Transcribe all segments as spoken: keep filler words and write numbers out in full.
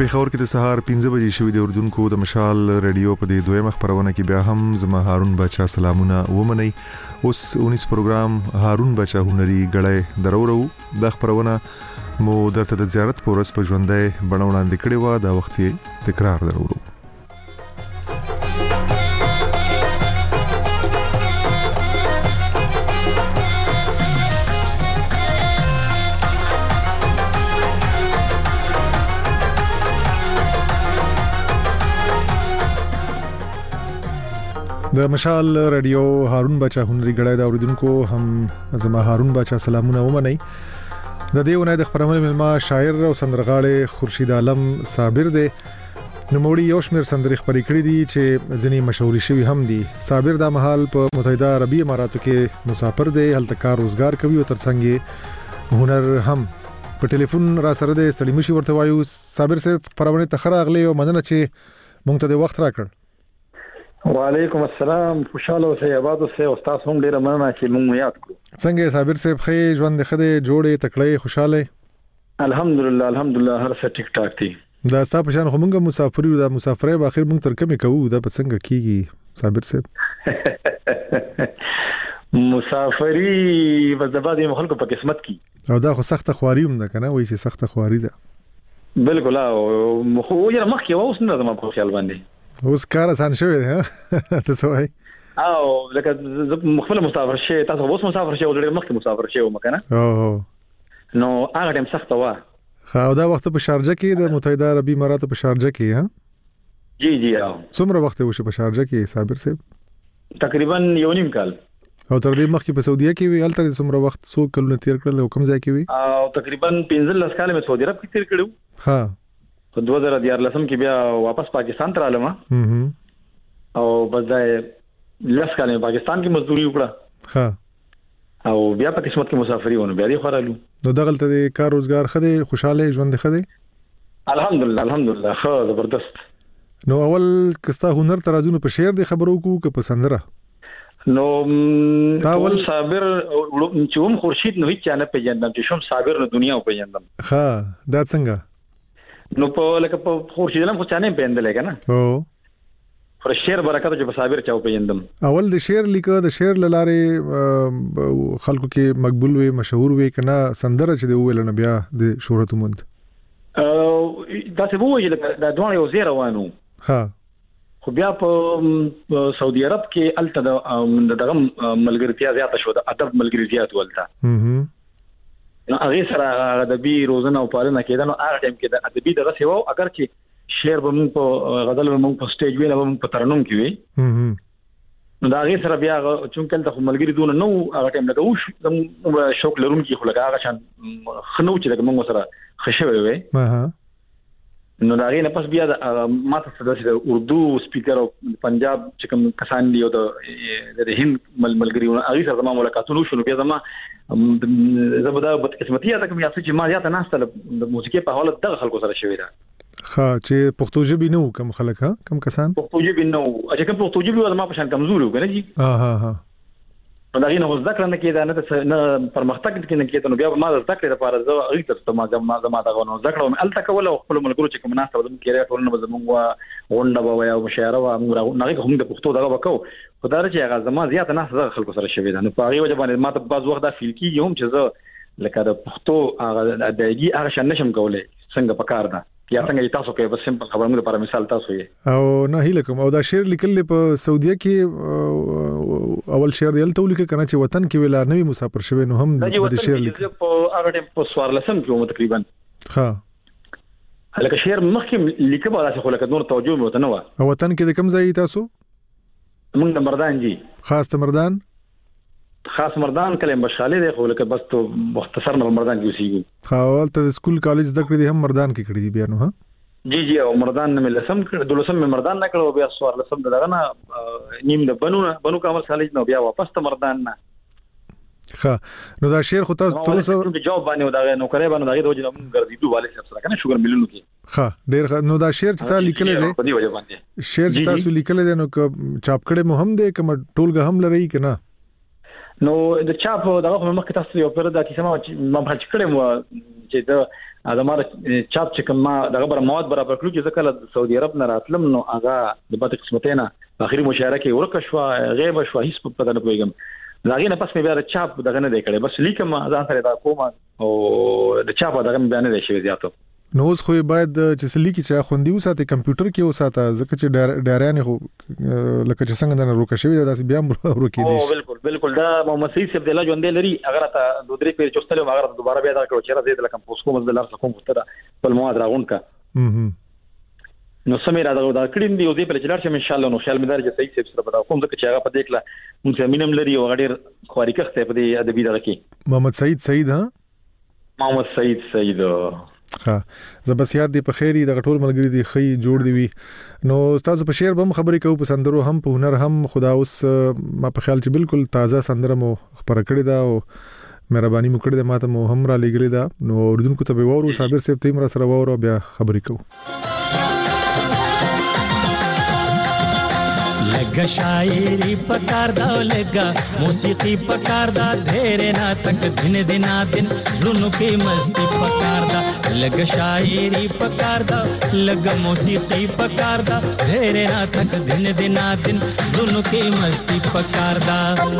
پیښور کې د سهار پنځه بجې شوې د اردوونکو د مشال رادیو په دې دویمه خبرونه کې بیا هم زما هارون بچا سلامونه ومني. اوس اونیس پروګرام هارون بچا هنري غړې درورو د خبرونه مو درته د زیارت پورس په ژوندۍ بڼونه لیکړې و دا وخت تکرار درورو. د مشال رادیو هارون بچا هنري غړای دا اوریدونکو هم زما هارون بچا سلامونه ومني. د دې ونه د خبرونه ملما شاعر او سندرغاړي خورشید عالم صابر دی نوموړي یو شمېر سندرې خبرې کړې دي چې ځینې مشهوري شوي هم دي. صابر دا مهال په متحده عربي اماراتو کې مسافر دی، هلته کار روزګار کوي او ترڅنګ هنر هم. په ټلیفون را سره د ستړي مشي ورته وایو. صابر صاحب خبرونه ته راغلی او مننه چې مونږ ته د وخت راکړ. وعلیکم السلام، خوشاله اوسئ، آباد اوسئ، او تاسو هم ډیره مننه چې موږ یاد کړو. څنګه صابر صاحب خې ژوند خدای جوړې تکړه خوشاله؟ الحمدلله الحمدلله هر څه ټیک ټاک دي. دا تاسو په شان خو موږ مسافر یو، دا مسافرې په اخر موږ تر کومه کوو، دا په څنګه کیږي صابر صاحب؟ مسافری بس د بعضې خلکو په قسمت کې، او دا خو سخته خواري هم ده کنه، وایي چې سخته خواري ده. بالکل. او خو یې مخکې اوس نه زما په خیال باندې اوس کار آسان شوی دی ها تاسو وای. او لکه مخفل مسافر شي، تاسو اوس مسافر شي او ډېر مخکې مسافر شي ومکنه. او نو هغه ټیم سخت و. خا دا وخت په شارجه کې د متحده عربي اماراتو په شارجه کې ها؟ جی جی. او څومره وخت وشو په شارجه کې صابر صاحب؟ تقریبا یو نیم کال. او تر دې مخکې په سعودي کې وی، هلته څومره وخت څو کلونه تیر کړل او کوم ځای کې وی؟ او تقریبا پنځلس کال مې سعودي عرب کې تیر کړو. ها په دوه زره دیارلسم کې بیا واپس پاکستان ته رالم. او بس دا لس کال مې پاکستان کې مزدوري وکړه. ها او بیا په قسمت کې مسافري ونه بیا دی خورالو. نو دغلته د کار روزګار خدي خوشاله ژوند خدي؟ الحمدلله الحمدلله خو زبردست. نو اول کستا هنر ترازونه په شعر د خبرو کو که په سندره؟ نو اول صابر چې هم خورشید نو هیڅ نه پیژندم، چې شوم صابر نو دنیا او پیژندم. ها دا څنګه؟ نو په لکه په خورشید علم خو چانه پیندل کنه. او پر شعر برکت چې په صابر چاو پیندم. اول د شعر لیکه د شعر لاره خلکو کې مقبول وي، مشهور وي کنه، سندره چې دی ویل نه بیا د شهرت موند. ا دا څه وایي لکه دا دوه یو زیره وانه. ها خو بیا په سعودي عرب کې الته د دغه ملګرتیا زیاته شو، د ادب ملګری زیات ولته. هم نو هغه سره ادبي روزنه او پالنه کېده. نو هغه ټیم کې د ادبي دغه سیوا اگر چې شعر به موږ په غزل به موږ په سټیج ویل به موږ په ترنم کې وي. نو دا هغه سره بیا چونکل د ملګری دون نو هغه ټیم لګو شو شوق لرونکي خو لګا هغه شان خنو چې د موږ سره خښوي وي. ها نو دا غي نه پس بیا د ماته سره د اردو سپیکر او پنجاب چې کوم کسان دی او د د هند ملګری هغه سره ما ملاقاتونه شو. بیا زما زبدا بد قسمتیه ده کوم یا چې ما زیاته ناستله د موسیقي په حالت دغه خلکو سره شوی ده. ها چې پښتو ژبه نو کم خلک ها کم کسان پښتو ژبه نو چې کوم پښتو ژبه ما په شان کمزوري وګنه جی. ها ها ها نو دا غي نه ذکر نه کېده نه نه پرمختګ کې نه کېده. نو بیا ما ذکر لپاره زه هغه ته ما ما ما دا غوڼو ذکر او الته کول او خپل ملګرو چې کوم ناس ته زموږ کېره ټولنه زموږ غونډه به یا مشاعره و موږ نه کوم د پښتو دغه وکاو. خدای چې هغه زما زیات نه زغ خلکو سره شوی ده. نو په هغه وجه باندې ما ته بعض وخت دا فیل کیږي هم چې زه لکه د پښتو هغه د دایي هغه شان نشم کولای څنګه پکار ده یا څنګه تاسو کې بس سمپل خبره موږ لپاره مثال تاسو یې. او نه هیله کوم. او دا شعر لیکل په سعودي کې اول شعر دی الته لیکل کنه چې وطن کې ویلا نوی مسافر شوی نو هم د شعر لیکل په هغه ټیم په سوارلسم کې تقریبا. ها هلکه شعر مخکې لیکل به تاسو خو لکه نور توجه مو ته نه و. او وطن کې د کوم ځای تاسو؟ موږ د مردان جی. خاص د مردان؟ خاص مردان کله بشاله دی خو لکه بس ته مختصر نه مردان کې اوسېږو. خاول ته سکول کالج زده کړې دي هم مردان کې کړې دي بیا نو. ها جی جی. او مردان نه لسم کړ دولسم مې مردان نه کړو بیا سوار لسم دغه نه نیم د بنو بنو کامل کالج نو بیا واپس ته مردان نه. ښه نو دا شعر خو تاسو تر اوسه جواب باندې دا نو کړې باندې دا د وجه ګرځېدو والي سره کنه شوګر ملونو کې. ښه ډېر نو دا شعر چې تاسو لیکل دي په دې وجه باندې شعر چې تاسو لیکل دي نو چاپ کړي مو هم دي کوم ټولګه هم لري کنه؟ نو د چاپ دغه مخکې تاسو یو پر دا کیسه ما ما بحث کړم چې دا ادمه چاپ چې کوم ما دغه بر مواد برابر کړو چې ځکه د سعودي عرب نه راتلم نو هغه د بد قسمتینه اخري مشارکه ورکه شو غیب شو هیڅ په پدانه پیغام لاغې نه پس مې بیا چاپ دغه نه دی کړی بس لیکم ځان سره دا کوم او د چاپ دغه بیان نه شي زیاتو نو اوس خو باید چې سلی کې چې خوندي وساته کمپیوټر کې وساته ځکه چې ډایران خو لکه چې څنګه نه روکه شوی دا بیا روکې دي او بالکل بالکل دا محمد سید عبد الله ژوند لري اگر ته دوه درې پیر چوستلو اگر دوباره بیا دا کړو چې راځي د لکم پوسکو مزل لار کوم فتره په مواد راغون کا نو سمې را دا کړین دی او دې په چلار چې ان شاء الله نو خیال مې دار چې صحیح سیب سره پتا کوم ځکه چې هغه په دې کله مونږ مينم لري او غډیر خواري کخته په دې ادبي دغه کې محمد سید سید ها محمد سید سید ها زبس یاد دی په خیری د غټول ملګری دی خی جوړ دی وی نو تاسو په شعر بم خبرې کوو په سندرو هم په هنر هم خدا اوس ما په خیال چې بالکل تازه سندره مو خبر کړی دا او مهرباني مو کړی دا ماته مو هم را لګلی دا نو اردوونکو ته به وورو صابر صاحب تیم را سره وورو بیا خبرې کوو لگا شاعری پکار دا لگا موسیقی پکار دا دھیرے نا تک دن دنا دن رونو کی مستی پکار دا لگا شاعری پکار دا لگا موسیقی پکار دا دھیرے نا تک دن دنا دن رونو کی مستی پکار دا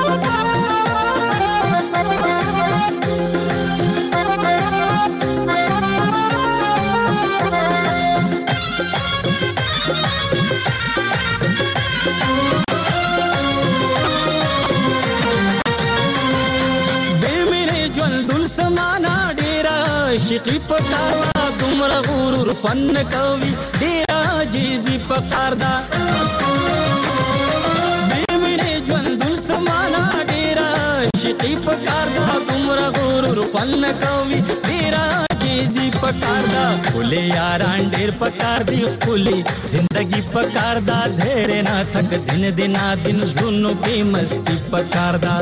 شقی پکاردا دومره غرور فن کوي ډیر عاجزي پکاردا به مینه ژوند سمانا ډیر شقی پکاردا دومره غرور فن کوي ډیر عاجزي پکاردا خولي یاران ډیر پکار دی خولي زندگی پکاردا دھیرے نا تک دن دنا دن زونو کی مستی پکاردا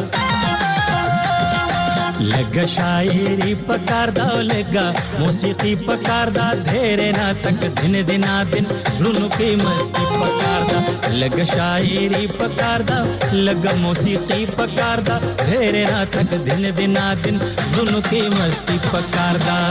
لگا شاعری پکار دا لگا موسیقی پکار دا دھیرے نا تک دن دنا دن رونو کی مستی پکار دا لگا شاعری پکار دا لگا موسیقی پکار دا دھیرے نا تک دن دنا دن رونو کی مستی پکار دا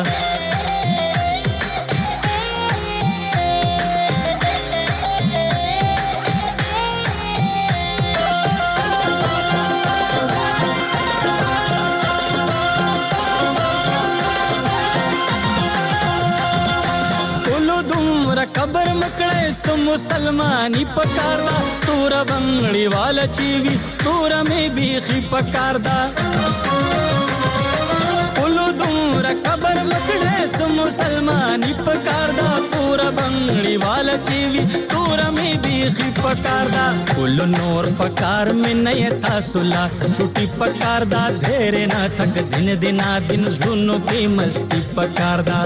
قبر مکڑے سو مسلمانی پکاردا تورا بنگڑی والا چیوی تورا میں بیخی پکاردا کلو دمرا قبر مکڑے سو مسلمانی پکاردا تورا بنگڑی والا چیوی تورا میں بیخی پکاردا کلو نور پکار میں نیتا سلا چھوٹی پکاردا دھیرے نا تک دن دنا دن زونو کی مستی پکاردا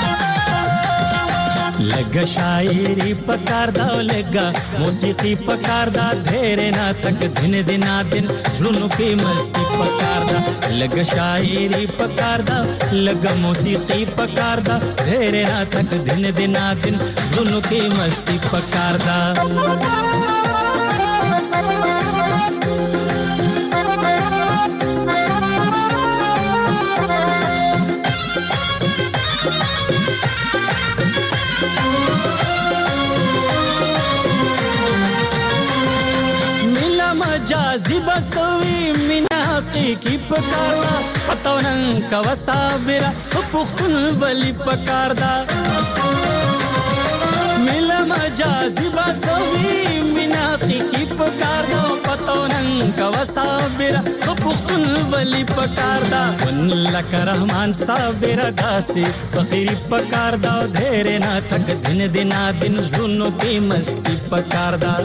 لگا شاعری پکار دا لگا موسیقی پکار دا دھیرے نا تک دن دنا دن رونو کی مستی پکار دا لگا شاعری پکار دا لگا موسیقی پکار دا دھیرے نا تک دن دنا دن رونو کی مستی پکار دا جازی بسوی مینا حقیقی پکاردا پتونن کا وسابرا پختون ولی پکاردا ملا مجازی بسوی مینا حقیقی پکاردا پتونن کا وسابرا پختون ولی پکاردا سن لک رحمان صابر داسی فقیری پکاردا دھیرے نا تک دن دنا دن زونو کی مستی پکاردا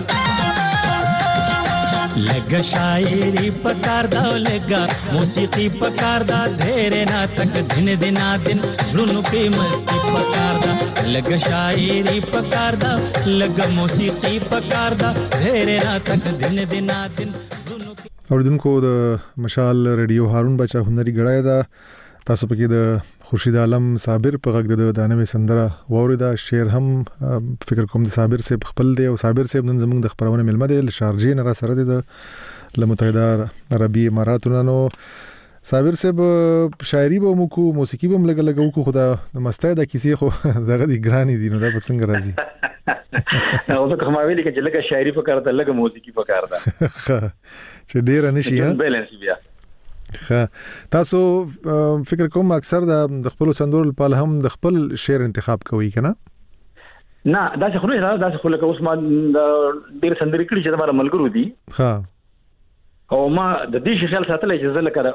لگا شاعری پکار دا لگا موسیقی پکار دا دھیرے نا تک دن دنا دن رونو کی مستی پکار دا لگا شاعری پکار دا لگا موسیقی پکار دا دھیرے نا تک دن دنا دن رونو کی اوردونکو د مشال ریډیو هارون بچا هنري غړای دا تاسو پکې د خورشید عالم صابر په غږ د دانه سندره ووردا شعر هم فکر کوم د صابر صاحب خپل دی او صابر صاحب نن زموږ د خبرونه ملمه دی شارجې نه را سره دی د متحده عربي اماراتونو نو صابر صاحب شاعري به مو کو موسیقي به لګ لګو کو خدا د مستای د کیسې خو دغه دی ګرانی دي نو دا به څنګه راځي او دا کومه ویلي چې لګه شاعري پکار ده لګه موسیقي پکار ده چې ډیر نشي ها بیلانس بیا ها تاسو فکر کوم اکثر د خپل سندور په هم د خپل شعر انتخاب کوي کنه نه دا څه خو نه دا څه خو لکه اوس ما ډیر سندري کړي چې دا ملګرو دي ها او ما د دې خیال ساتل چې زه لکه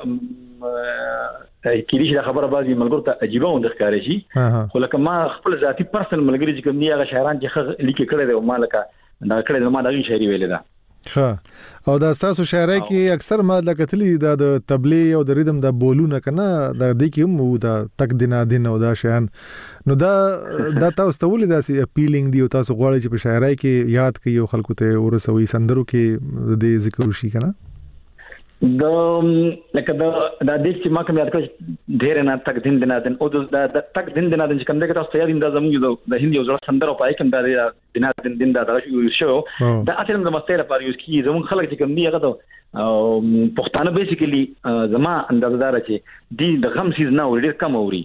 کېږي چې خبره بازي ملګرو ته عجيبه وند ښکاري شي خو لکه ما خپل ذاتی پرسنل ملګری چې کوم دی هغه شاعران چې لیکي کړي دي او ما لکه دا کړي ما دغه شاعري ویل ده ها او دا تاسو شاعري کې اکثر ما لکه تللی د تبلی او د ریدم د بولونه کنه د دې کې مو دا تک دینه دین او دا شیان نو دا دا تاسو ته ولې داسې اپیلینګ دی او تاسو غواړئ چې په شاعري کې یاد کړئ او خلکو ته ورسوي سندرو کې د ذکر وشي کنه د لکه دا د دې چې ما کوم یاد کړ ډېر نه تک دین دینه دین او د تک دین دینه دین چې کوم دغه تاسو یاد انده زموږ د هندي او زړه سندرو پای کوم د دینه دین دین دا شو دا اصل د مستر لپاره یوز کی زموږ خلک چې کوم دی هغه پښتانه بیسیکلی زما اندازدار چې دی د غم سیز نه ور ډېر کم اوري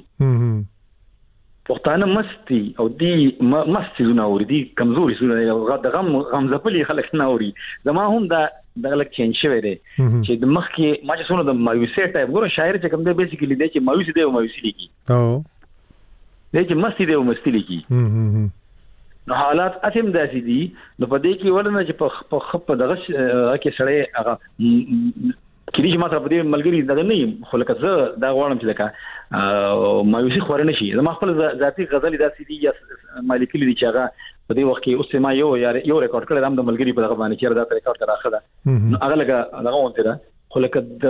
پښتانه مستی او دی مستی زونه اوري دی کمزوري زونه د غم غم زپلی خلک نه اوري زما هم دا دا لک چینج شوی دی چې د مخ کې ما چې سونه د مایوسی ټایپ ګوره شاعر چې کوم دی بیسیکلی دی چې مایوسی دی او مایوسی لیکي او دی چې مستی دی او مستی لیکي نو حالات اتم داسې دي نو په دې کې ولنه چې په خپ دغه کې سړی هغه کلی چې ما سره په دې ملګری دغه نه خو لکه زه دا غواړم چې لکه مایوسی خور نه شي زما خپل ذاتی غزل داسې دي یا مالکلی دي چې هغه په دې وخت کې اوس ما یو یو ریکارډ کړل د ملګری په دغه باندې چې دا ریکارډ کړه اخره نو هغه لکه هغه وانته ده خو لکه د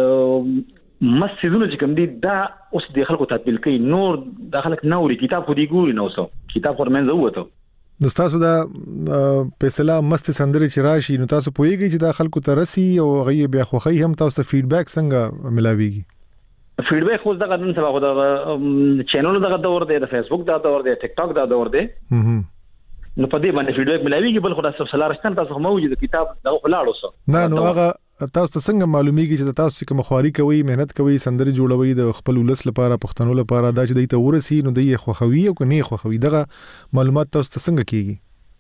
مسجدونو چې کوم دي دا اوس د خلکو تطبیق کوي نور د خلک نوري کتاب خو دی ګوري نو سو کتاب ورمنځ وته د تاسو دا په اصطلاح مست سندري چې راشي نو تاسو پوهیږئ چې دا خلکو ته رسي او غي بیا خوخي هم تاسو فیډبیک څنګه ملاويږي فیډبیک خو دغه نن سبا خو د چینل دغه دور دی د فیسبوک دا دور دی ټیک ټاک دا دور دی نو په دې باندې فیډبیک ملاويږي بل خو تاسو سلارشتن تاسو موجود کتاب دا خلاړو سو نه نو هغه تاسو څنګه معلومیږي چې تاسو کوم خواري کوي مهنت کوي سندري جوړوي د خپل ولس لپاره پښتنو لپاره دا چې دایته ورسي نو دی خوخوي او کني خوخوي دغه معلومات تاسو څنګه کیږي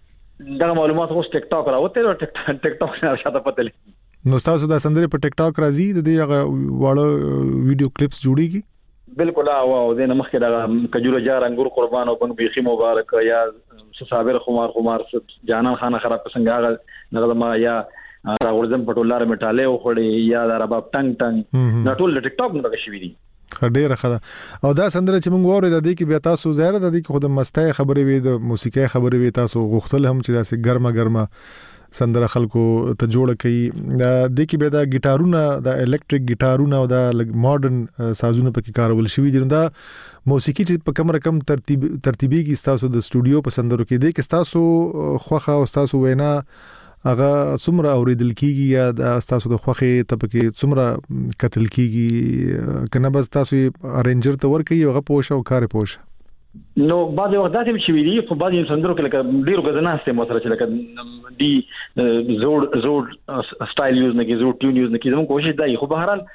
دا معلومات اوس ټیک ټاک راوته او ټیک ټاک نه شاته پته نو تاسو دا سندري په ټیک ټاک راځي د دې هغه واړه ویډیو کلیپس جوړيږي بالکل او د نمخ کې دا کجوره جار انګور قربان او بن بيخي مبارک یا صابر خمار خمار جانان خانه خراب څنګه هغه نغمه یا راغورځم پټولار میټاله او خړې یا دا رباب ټنګ ټنګ نه ټول ټیک ټاک نه شوی دي ډېر ښه او دا سندره چې موږ وره د دې کې بیا تاسو زیاده د دې کې خود مستای خبرې وي د موسیقي خبرې وي تاسو غوښتل هم چې داسې ګرمه ګرمه سندره خلکو ته جوړ کړي د دې کې به دا ګیټارونه د الکتریک ګیټارونه او د ماډرن سازونه پکې کارول شوی دي دا موسیقي چې په کوم رقم ترتیب ترتیبي کې تاسو د سټوډیو په سندرو کې دي کې تاسو خوخه او تاسو وینا هغه څومره اوریدل کیږي یا د تاسو د خوخه ته پکې څومره قتل کیږي کنه بس تاسو ارنجر ته ور کوي هغه پوښ او کار پوښ نو بعض وخت داسې چې ویلي خو بعض سندرو کې لکه ډیرو غزنه سره مو سره چې لکه دی زوړ زوړ سټایل یوز نه کې زوړ ټیون یوز نه کې زموږ کوشش دی خو به هرحال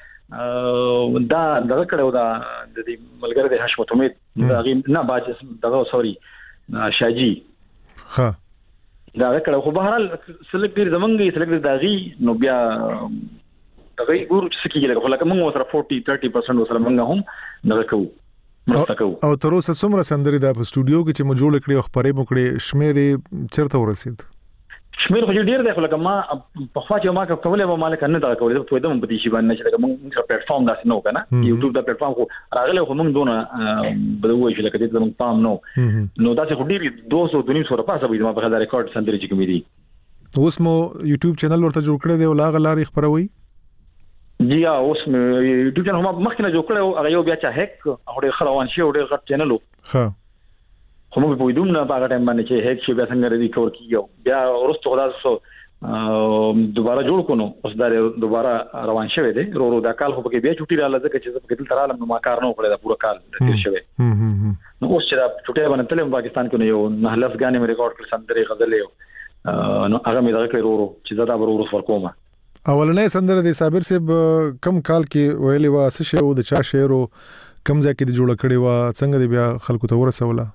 دا دغه کړو دا د ملګری د حشمت امید دا نه باج دغه سوري شاجي ها دا کړه خو به هرحال سلیکټ ډیر زمونږه سلیکټ داغي نو بیا دغه ګور څه کیږي لکه موږ سره forty thirty percent وسره موږ هم نه کوو او تر اوسه څومره سندري د سټوډیو کې چې مو جوړ کړی او خبرې مو کړې شمیرې چیرته ورسید شمیر خو ډیر دی خو لکه ما په خوا چې ما کولې به مالک نه دا کولې په دوه په دې شی باندې چې موږ پلیټ فارم داسې نو کنه یوټیوب دا پلیټ فارم خو راغله خو موږ دونه بدوي چې لکه دې موږ پام نو نو دا څه ډیر two hundred twenty سره پاسه وي ما په دا ریکارډ سندري چې کومې دي اوس مو یوټیوب چینل ورته جوړ کړی دی او لاغه لاري خبروي جی اوس یوټیوب چینل هم مخکې جوړ کړو هغه یو بیا چا هک او ډیر خروان شي او ډیر غټ چینل ها خو موږ په دوم نه پاګه ټایم باندې چې هک شي بیا څنګه ریډي کور کیو بیا ورسته خلاص دوباره جوړ کونو اوس دا دوباره روان شوه دی رو رو دا کال خو به بیا چټي رااله ځکه چې په دې تر عالم نو ما کار نه وکړی دا پوره کال تیر شوه نو اوس چې دا چټي باندې تلم پاکستان کې یو نه لفظ غانې مې ریکارډ کړ سندري غزلې نو هغه مې دا کړی رو رو چې زدا ورو ورو فرقومه اولنې سندره د صابر صاحب کم کال کې ویلې وا څه شی و د چا شعر کم ځای کې د جوړ کړي وا څنګه دی بیا خلکو ته ورسوله؟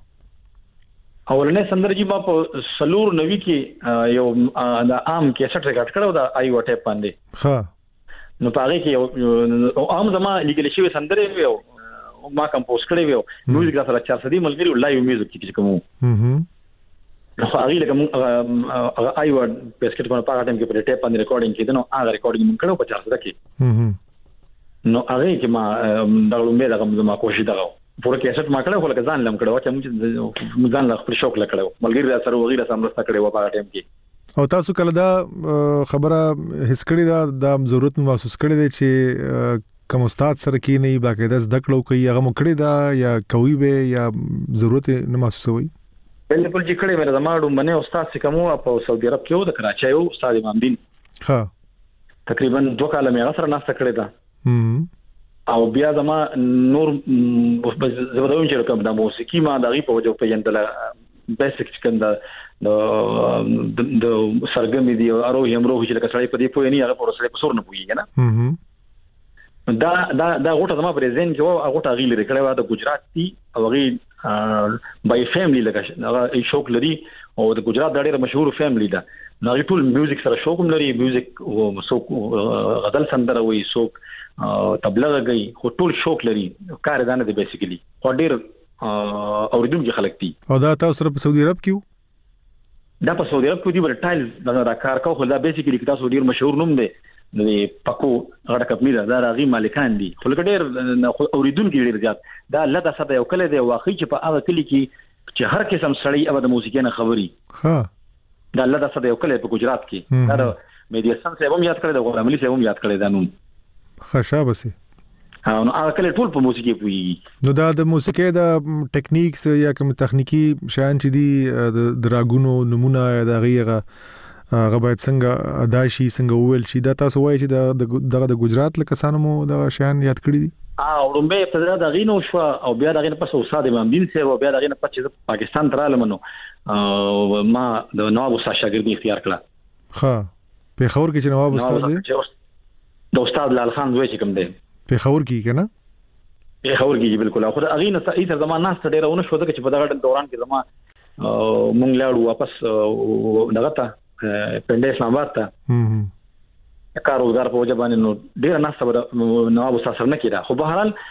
اولنې سندره چې ما په سلور نوي کې یو د عام کیسټ ریکارډ کړو دا آی و ټیپ باندې. ها نو پاره کې یو عام زما لیکل شوی سندره یو ما کمپوز کړی و میوزیک سره چار سدي ملګری لایو میوزیک چې کوم هم نو هغه لکه هغه آی و بسکټ په پاره ټیم کې په ټیپ باندې ریکارډینګ کړي نو هغه ریکارډینګ مونږ کړو په چار سده کې. هم نو هغه چې ما د لومبه دغه ما کوشش دغه پوره کیسټ ما کړو خو لکه ځان لم کړو چې موږ ځان له خپل شوق لکړو ملګری سره وغیرہ سم راسته کړو په ټیم کې. او تاسو کله دا خبره هیڅ کړی دا د ضرورت محسوس کړی دی چې کوم استاد سره کې نه باقاعده زده کړو کوي هغه مو کړی دا یا کوي به یا ضرورت نه محسوسوي؟ بالکل چې کړی مې زماړو منه استاد چې کومو په سعودي عرب کې و د کراچۍ او استاد امام دین. ها تقریبا دوه کاله مې سره ناسته کړی دا. هم او بیا زما نور زبردوم چې کوم د موسیقي ما دغه په وجه په یندل بیسیک څنګه د د سرګم دی او هم روح چې لکه سړی په دې پوهې نه هغه پر سړی په سور نه پوهیږي نه. هم دا دا دا غوټه زما پرزین کې و غوټه غیل لري کړه د گجرات دی او غي بای فیملی لکه هغه شوق لري او د گجرات د ډېر مشهور فیملی ده. نو ټول میوزیک سره شوق لري میوزیک او سوق غزل سندره وي سوق تبلیغ کوي خو ټول شوق لري کار دانه دی بیسیکلی خو ډېر اوریدونکو خلک دي. او دا تاسو سره په سعودي عرب کې دا په سعودي عرب کې دی بل ټایل دا کار کوي خو دا بیسیکلی تاسو ډېر مشهور نوم دی د پکو غړ کپنی دا راغي مالکان دي خو ډېر اوریدونکو ډېر زیات دا لته ساده یو کله دی واقعي چې په هغه کلی کې چې هر قسم سړی او د موسیقي نه خبري. ها دا لته ساده یو کله په گجرات کې دا میډیسن څه هم یاد کړی دا غوړملي څه هم یاد کړی دا نوم خشابسي. نو هغه کله ټول په موسیقي پوي. نو دا د موسیقي د ټیکنیکس یا کوم تخنیکی شیان چې دي د دراګونو نمونه دا غیغه هغه باید څنګه ادا شي څنګه وویل شي دا تاسو وایي چې دغه د گجرات له کسانو مو دا شیان یاد کړی دي؟ اه ورمبه ابتدا د غینو شو او بیا د غینه پس استاد امام دین سره او بیا د غینه پس پاکستان تراله منو ما د نواب استاد شاګردي اختیار کړه. ها په خور کې چې نواب استاد دی د استاد لال خان زوی چې کوم دی په خور کې کنه په خور کې بالکل خو د غینه صحیح تر زمانه ست ډیره ونه شو چې په دغه دوران کې زما مونږ لاړو واپس دغه ته پنده اسلام آباد ته هم کار روزګار په وجه باندې نو ډیر نه صبر نواب استاد سره نه کیدا خو به هرال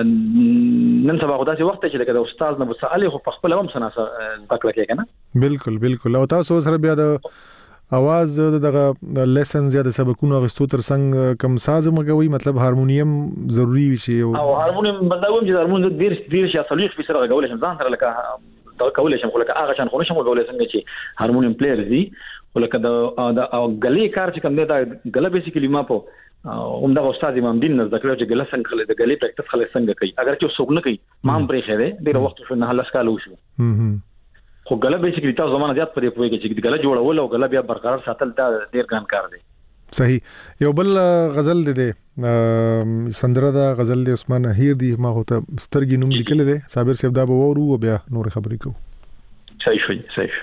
نن سبا خدای سي وخت چې لکه د استاد نه بساله خو په خپل هم سنا تکړه کې کنه. بالکل بالکل او تاسو سره بیا د اواز دغه لیسنز یا د سبقونو غستو تر څنګه کم ساز مګوي مطلب هارمونیم ضروری وي شي او هارمونیم بلداوم چې هارمونیم ډیر ډیر شي اصلي په سره غوول شم ځان سره لکه دا کولای شم خو لکه هغه شان خو نشم غوولای څنګه چې هارمونیم پلیئر دي ولکه د د غلي کار چې کوم دی دا غله بیسیکلی ما په عمده استاد امام دین نه ذکر چې غله څنګه خلک د غلي پریکټس خلک څنګه کوي اگر چې څوک نه کوي ما هم پرې خېده ډیر وخت شو نه هلس کالو شو. هم خو غله بیسیکلی تاسو زمانه زیات پرې پوي کې چې غله جوړول او غله بیا برقرار ساتل دا ډیر ګران کار دی. صحیح. یو بل غزل دی سندره دا غزل دی عثمان هیر دی ما هوته سترګې نوم لیکل دی صابر صاحب دا به ورو بیا نور خبرې کو. صحیح شوی صحیح.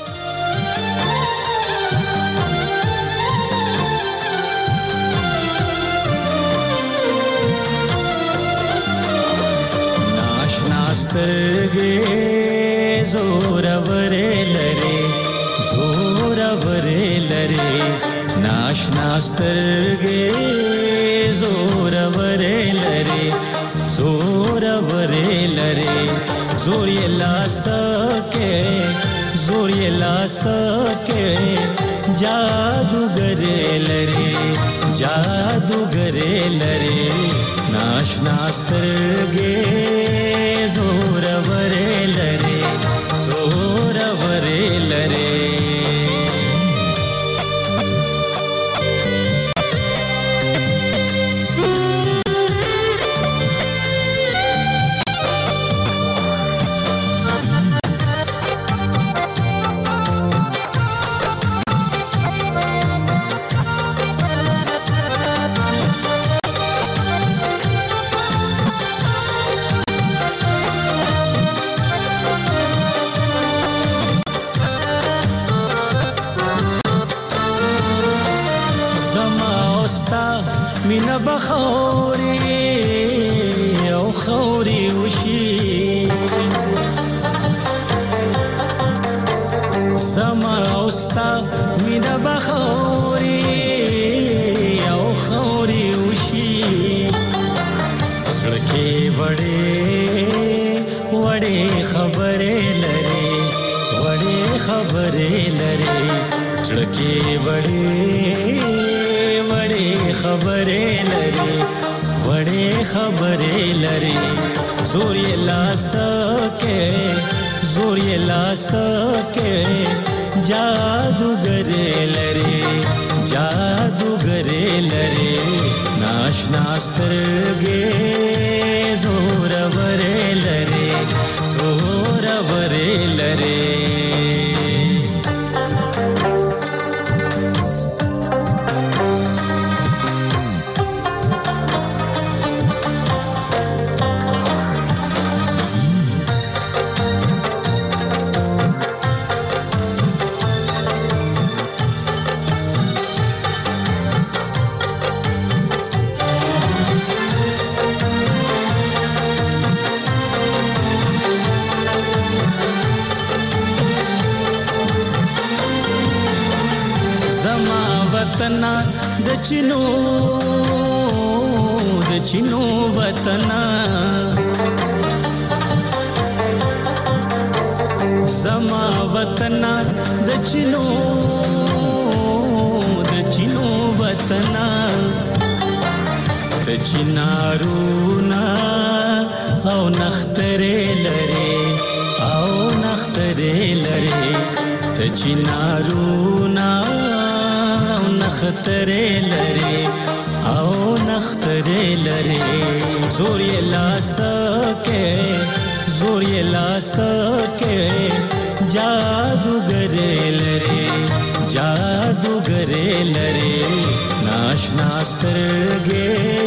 سترګې زورورې لري زورورې لري ناشنا سترګې زورورې لري زورورې لري زور یې لاس کې زور یې لاس کې جادوګرې لري جادوګرې لري ناشنا سترګې زورورې لري زورورې لري. مینا بخوري او خوري وشي زما اوستا مینا بخوري او خوري وشي سړکې وړې وړې خبرې لري وړې خبرې لري سړکې وړې وړې خبرې لري وړې خبرې لري زور یې لاس کې زور یې لاس کې جادوګر لري جادوګر لري ناشنا سترګې زور ور لري زور ور لري वतन د چینو د چینو وطن زما وطن د چینو د چینو وطن د چینارونا او نختره لري او نختره لري د چینارونا نختره لري او نختره لري زور یې لاس کې زور یې لاس کې جادوګر لري جادوګر لري ناشنا سترګې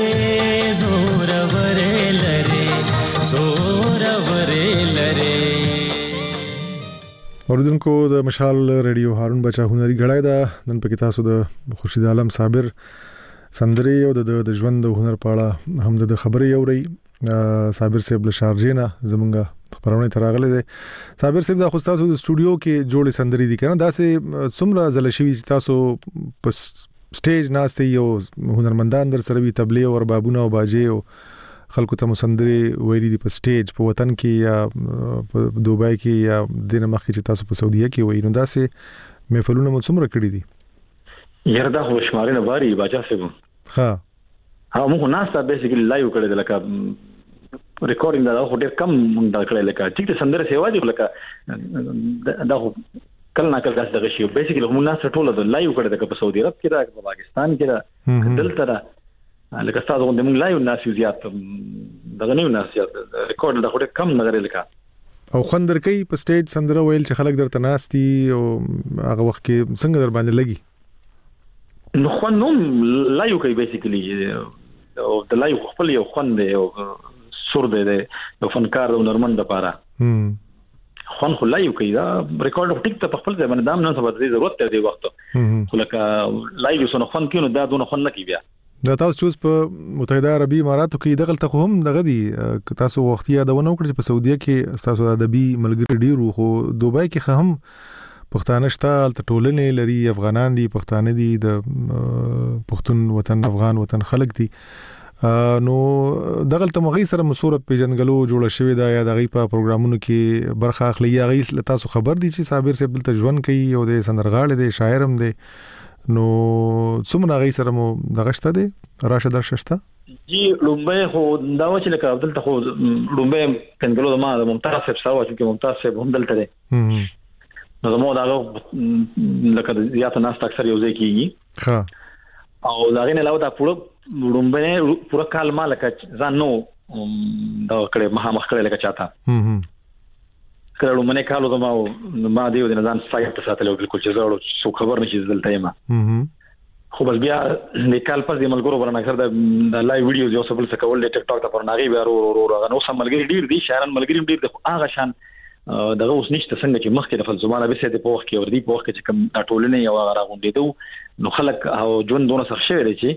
زور ور لري زور ور لري اوریدونکو د مشال ریډیو هارون بچا هنري غړای دا نن پکې تاسو د خورشید عالم صابر سندري او د ژوند د هنر په اړه هم د خبرې اوري صابر صاحب له شارجینا زمونږه خبرونه تراغله دي صابر صاحب د خو تاسو د استودیو کې جوړې سندري دي کنه دا سه څومره زل شي تاسو په سټیج ناشته یو هنرمندان در سره وی تبلیغ او بابونه او باجه او خلکو ته مسندري ویلي دي په سټیج په وطن کې یا په دوبای کې یا دنه مخکې چې تاسو په سعودي کې وای نو داسې محفلونه مو څومره کړی دي یره دا خو شمارې نه باري باچا سیبو ها ها موږ ناستا بیسیکلی لایو کړی د لکه ریکارډینګ دا خو ډېر کم موږ دا کړی لکه ټیک ته سندره سیوا دي لکه دا خو کله نه کله دغه شی بیسیکلی موږ ناستا ټول د لایو کړی د په سعودي عرب کې دا په پاکستان کې دا دلته دا لکه تاسو غوښتل موږ لایو ناس زیات دغه نه ناس زیات ریکارډ دا خو ډېر کم نه غره لکه او خندر کوي په سټیج سندره ویل چې خلک درته ناستي او هغه وخت کې څنګه در باندې لګي نو خو نو لایو کوي بیسیکلی او د لایو خپل یو خوند دی او سور دی یو فنکار او نرمند لپاره هم خو خو لایو کوي دا ریکارډ ټیک ته خپل ځای باندې دام نه ثبت دی ضرورت دی وخت خو لکه لایو سونه خوند کینو دا دونه خوند نه کی بیا دا تاسو چې په متحده عربی اماراتو کې دغه ته هم دغه دي تاسو وخت یادونه وکړئ چې په سعودي کې تاسو د ادبي ملګری ډیرو خو دوبای کې هم پښتانه شته ته ټولنې لري افغانان دي پښتانه دي د پښتون وطن افغان وطن خلک دي نو دغه ته مغي سره مسوره پیژنګلو جوړه شوې ده یا دغه په پروګرامونو کې برخه اخلي یا غي تاسو خبر دي چې صابر صاحب دلته ژوند کوي او د سندرغاړي دی شاعرم دی نو څومره غي سره مو دغه شته دی راشه درشته جی لومبه خو دا و چې لکه دلته خو لومبه پنګلو د ما د ممتاز صاحب سره چې ممتاز صاحب هم دلته دی نو زموږ دا لکه زیات ناس اکثر یو ځای کیږي ها او دا غنه لاو دا پوره لومبه پوره کال ما لکه ځان نو دا کړه مها مخ کړه لکه چاته هم کله لومبه کالو دا ما ما دیو د نظام سایت ساتلو بالکل چې زړو څو خبر نشي دلته ما خو بس بیا د کال پس د ملګرو برنامه اکثر د لایو ویډیوز یو څه بل څه کول د ټیک ټاک ته پر ناغي بیا ورو ورو غنو سم ملګری ډیر دي شهرن ملګری ډیر د هغه شان دغه اوس نشته څنګه چې مخکې د فلزمانه به سید په وخت کې وردی په وخت کې کوم ټولنه یو راغونډې دو نو خلک او جون دونه سخت شوی دی چې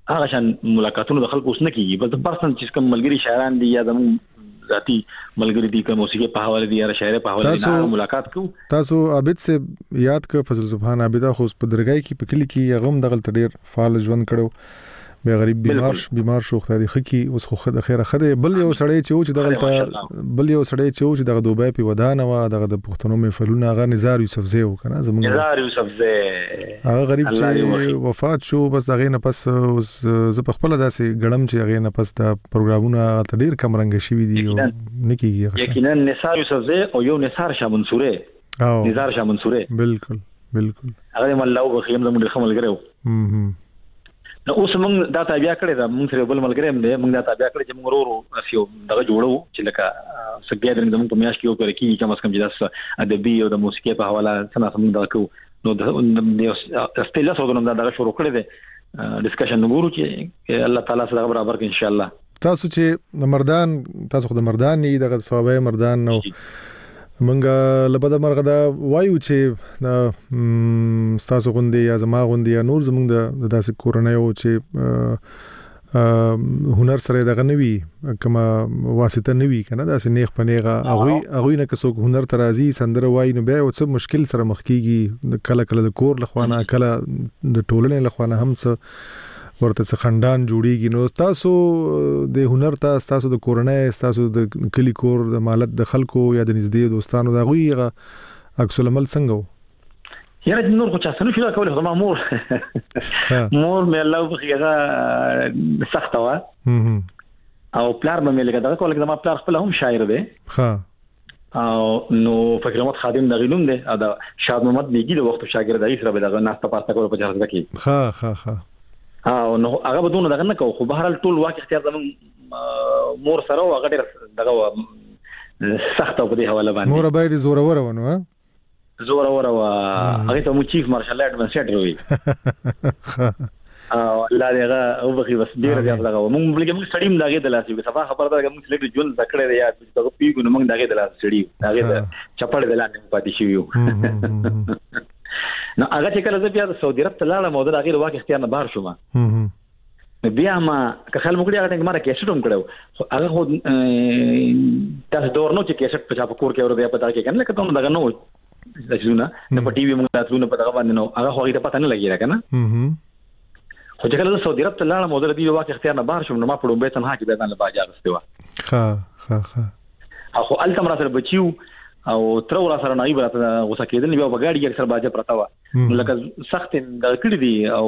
هغه شان ملاقاتونه د خلکو اوس نه کیږي بل د پرسن چې کوم ملګری شاعران دي یا زموږ ذاتی ملګری دي کوم موسیقي په حواله دي یا شاعر په حواله دي نه ملاقات کو تاسو عابد سے یاد ک فضل سبحان عابد خو په درګای کې په کلی کې غوم دغل تډیر فعال ژوند کړو به غریب بیمار بیمار شو خدای خکی اوس خو خدای خیره خدای بل یو سړی چې چې دغه ته بل یو سړی چې چې دغه دوبای په ودانه وا دغه د پښتنو محفلونه هغه نزار یوسف زی وکنه زمونږ نزار یوسف زی هغه غریب چې وفات شو بس هغه نه پس اوس ز په خپل داسې ګړم چې هغه نه پس د پروګرامونه ته ډیر کم رنګ شي دي او نکیږي یقینا نزار یوسف زی او یو نثار شاه منصوره نزار شاه منصوره بالکل بالکل هغه مله او خیم زموږ خمل ګرو هم نو اوس موږ دا تابع کړی دا موږ سره بل ملګری هم دی موږ دا تابع کړی چې موږ ورو راسیو دغه جوړو چې لکه سګیا درنګ موږ په میاش کې وکړو کې چې کم کم چې داس ادبي او د موسیقي په حواله څنګه موږ دا کوو نو د استیلا سره دا دغه شروع کړی دی ډسکشن وګورو چې الله تعالی سره برابر کې ان شاء الله تاسو چې مردان تاسو خو د مردان نه دغه ثوابه مردان نو منګه لبد مرغه دا وایو چې تاسو غوندي یا زما غوندي یا نور زمونږ د داسې کورنۍ او چې هنر سره دغه نوي کما واسطه نوي کنه داسې نیخ پنيغه هغه هغه نه کسو هنر ترازی سندره وای نو بیا څه مشکل سره مخ کیږي کله کله د کور لخوانه کله د ټولنې لخوانه هم څه ورته څه خندان جوړیږي نو تاسو د هنر ته تاسو د کورنۍ تاسو د کلی کور د مالت د خلکو یا د نږدې دوستانو دا غویغه عکس العمل څنګه یاره نور خو چاسنو شو کوله زما مور مور مې الله وبخیغه سخت وا او پلار مې لګا دا کوله زما پلار خپل هم شاعر دی ها او نو فکر محمد خادم د غلوم دی دا شاد محمد میګي د وخت شاګرد دی سره به دا ناسته پاسته کوله په جهاز کې ها ها ها او نو هغه بدون دغه نه کو خو بهر ټول واقع اختیار زمون مور سره هغه ډېر دغه سخت په دې حواله باندې مور باید زوره وره ونه ها زوره وره وا هغه ته مو چیف مارشل اډمنسټریټر وي او الله دې هغه او بخي بس ډېر زیات دغه مونږ بلګې موږ سړیم دغه د لاسي صفه خبر ده موږ لږ ژوند ذکر دی یا دغه پیګو موږ دغه د لاس سړی دغه چپړ د لاندې پاتې شو نو هغه چې کله زه بیا د سعودي عرب ته لاړم او د هغې د واک اختیار نه بهر شوم نو بیا ما که خیال مو کړي هغه ټینګ ما کیسټ هم کړو هغه خو تاسو دور نو چې کیسټ په چا په کور کې اورو بیا په دغه کې کنه لکه ته دغه نو ځونه نو په ټي وي موږ تاسو نه په دغه باندې نو هغه خو هغې ته پته نه لګي راکنه خو چې کله زه سعودي عرب ته لاړم او د دې واک اختیار نه بهر شوم نو ما په ډومبه تنها کې به ځان له باجا غستې و ها ها ها خو التم را سره بچیو او تر ور سره نایب راته غوسه کېدل بیا په ګاډي کې سره باجه پرتا و لکه سخت د کړی دی او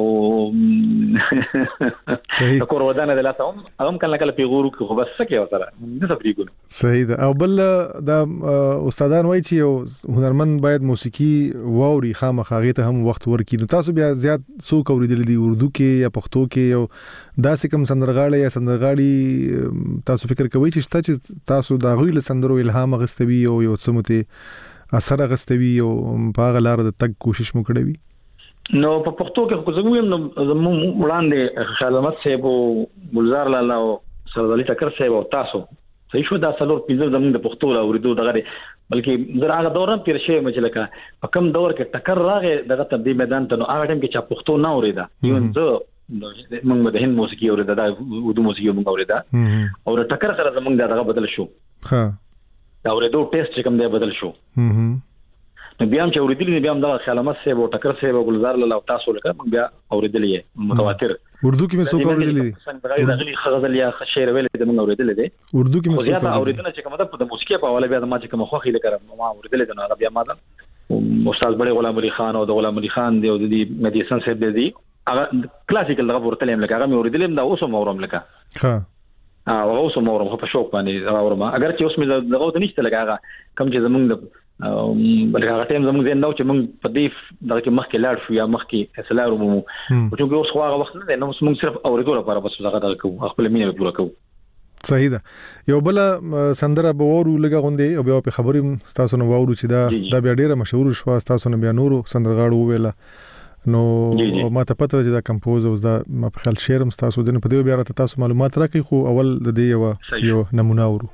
صحیح کور ودانه د لاسه هم هم کله کله پیغورو کې خو بس سکه وسره د صبرېګو صحیح ده او بل د استادان وایي چې یو هنرمند باید موسیقي واوري خامخا هغه ته هم وخت ورکړي نو تاسو بیا زیات څوک اوریدل دي اردو کې یا پښتو کې یو داسې کوم سندرغاړي یا سندرغاړي تاسو فکر کوئ چې تاسو دا غوي له سندرو الهام غستوي او یو څه ته اثر غستوي او په هغه لار د تک کوشش مو کړی وي نو په پښتو کې خو زموږ نو زموږ وړاندې خیال احمد صاحب او گلزار لاله او سردالي ټکر صاحب او تاسو صحیح شو دا څلور پنځه زموږ د پښتو لا اوریدو دغه بلکې زه هغه دور نه تیر شوی مې لکه په کم دور کې ټکر راغی دغه ته د میدان ته نو هغه ټیم کې چې پښتو نه اوریدا یو زه موږ د هند موسیقي اوریدا د اردو موسیقي موږ اوریدا او ټکر سره زموږ دغه بدل شو ها دا اوریدو ټیسټ کوم دی بدل شو نو بیا هم چې اوریدل بیا هم د خیال احمد صاحب او ټکر صاحب او گلزار لاله تاسو لکه بیا اوریدل یې متواتر اردو کې مې څوک اوریدل دي څنګه دا غلي غزل یا شعر ویل دي موږ اوریدل دي اردو کې مې څوک اوریدل چې کومه د موسیقي په حواله بیا ما چې کوم خوخي لکه ما اوریدل دي نو بیا ما دا استاد بڑے غلام علي خان او د غلام علي خان دی او د مدیسن صاحب دی هغه کلاسیکل دغه ورته لیم لکه هغه مې اوریدل دا اوس هم اورم لکه ها او اوس هم اورم خو په شوق باندې اورم اگر چې اوس مې دغه ته نشته لکه هغه کم چې زمونږ د بلکې هغه ټیم زمونږ زین نو چې موږ په دې دغه کې مخکې لاړ شو یا مخکې اصلاح ومو او چې اوس خو هغه وخت نه نو موږ صرف اوریدو لپاره بس دغه دغه کوو خپل مینه پوره کوو صحیح ده یو بل سندره به وورو لګه غوندي او بیا په خبرې تاسو نو وورو چې دا دا بیا ډیره مشهور شو تاسو نو بیا نورو سندرغاړو ویله نو ما ته پته چې دا کمپوز او دا ما په خیال شعر مستاسو دنه په دې بیا راته تاسو معلومات راکې خو اول د دې یو یو نمونه ورو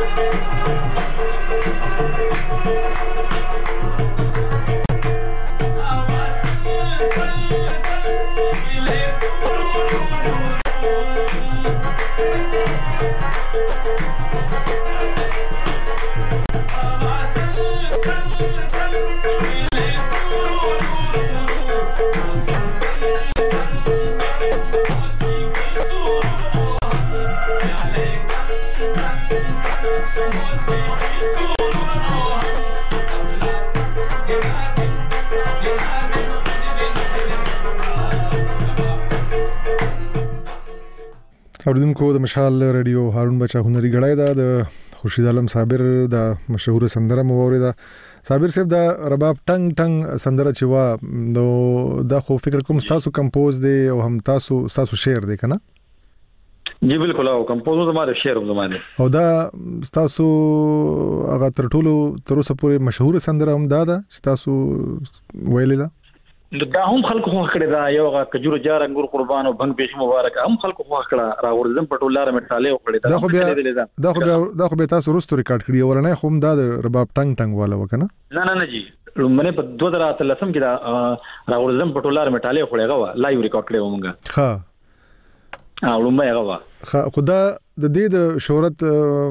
اوریدونکو د مشال رادیو هارون بچا هنري غړای دا د خورشید عالم صابر د مشهور سندره مو اوریدا. صابر صاحب دا رباب ټنګ ټنګ سندره چې وا نو دا خو فکر کوم تاسو کمپوز دی او هم تاسو تاسو شعر دی کنه؟ جی بالکل، او کمپوز زماره شعر زماره او دا تاسو هغه تر ټولو تر اوسه پورې مشهور سندره هم دا ده چې تاسو ویلې ده. دا هم خلکو خو کړی دا یو غا کجورو جار انګور قربان او بنګ پیش مبارک هم خلکو خو کړه را ورزم پټولار مټاله وکړی دا خو بیا دا خو بیا دا خو به تاسو رستو ریکارډ کړی ولنه خو دا رباب ټنګ ټنګ والا وکنه؟ نه نه نه جی لمنه په دوه هزار اتلسم کې دا را ورزم پټولار مټاله وکړی غوا لایو ریکارډ کړی ومنګه. ها او لمه غوا خدا د دې د شهرت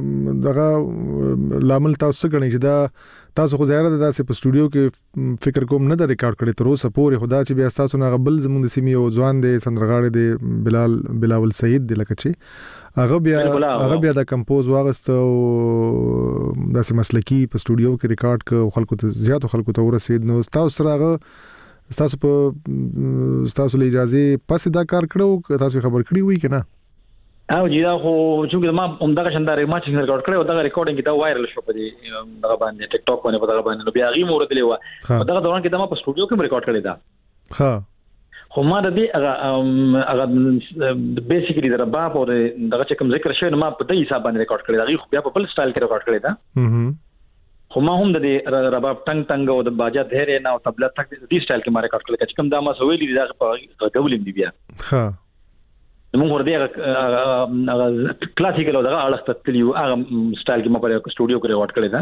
دغه لامل تاسو غنی چې دا تاسو خو زیاره د داسې په سټوډیو کې فکر کوم نه دا ریکارډ کړی تر اوسه پورې خدا چې بیا تاسو نه غبل زموږ د سیمې او ځوان دی سندرغاړي دی بلال بلاول سعید دی لکه چې هغه بیا هغه بیا د کمپوز واغست او داسې مسلکی په سټوډیو کې ریکارډ ک خلکو ته زیاتو خلکو ته ورسید. نو تاسو سره هغه تاسو په تاسو له اجازه پس دا کار کړو تاسو خبر کړی وای کنه؟ او جی دا خو چې ما هم دغه شنداري ما چې ریکارډ کړو دغه ریکارډینګ دا وایرل شو په دې دغه باندې ټیک ټاک باندې په دغه باندې نو بیا غي مورته لیوا دغه دوران کې دا ما په سټوډیو کې ریکارډ کړی دا. ها خو ما د دې هغه هغه بیسیکلی دا رباب او دغه چې کوم ذکر شوی نو ما په دې حساب باندې ریکارډ کړی دا غي بیا په بل سټایل کې ریکارډ کړی دا. خو ما هم د دې رباب ټنګ ټنګ او د باجا دهره نه او تبله تک دې سټایل کې ما ریکارډ کړی چې کوم دا ما سویلی دا په غولم دی بیا. ها موږ ور دې هغه کلاسیکل او دغه اړه تلیو هغه سټایل کې ما په سټوډیو کې ریکارډ کړی دا.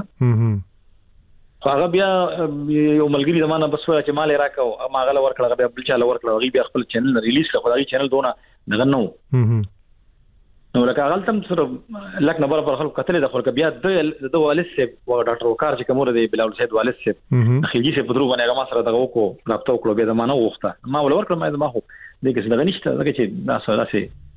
خو هغه بیا یو ملګری زمانہ بس ولا چې مال راکاو ما غل ورکړه بیا بل چاله ورکړه غي بیا خپل چینل ریلیز کړ خدای چینل دونه دغه نو نو لکه غلطم سره لک نمبر پر خلک کتل د خلک بیا د د والد سه او ډاکټر وکار چې کومره دی بلاول سید والد سه خلجی سه بدرو باندې ما سره دغه وکړو رابطه وکړو بیا زمانہ وخته ما ول ورکړم ما خو دغه څه دغه نشته دغه چې دا سره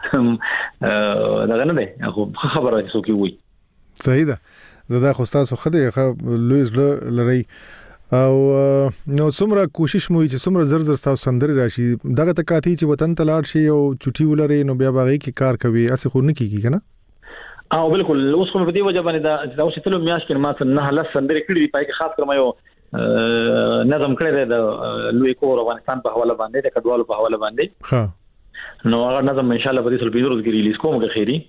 سه دغه نه دی خو خبره څه کوي وي صحیح ده زدا خو تاسو خدای خو لویز لری او نو څومره کوشش مو چې څومره زر زر تاسو سندري راشي دغه تکاتی چې وطن ته لاړ شي او چټي ولري نو بیا باغی کې کار کوي اسه خو نه کیږي کنه؟ او بالکل اوس کوم په دې وجه باندې دا دا اوس ته میاش کې ما څه نه لاس سندري کړی دی پای کې خاص کر ما یو نظم کړی دی د لوی کور افغانستان په حواله باندې د کډوالو په حواله باندې. ها نو هغه نظم ان شاء الله په دې سل پیډروز کې ریلیز کوم که خیری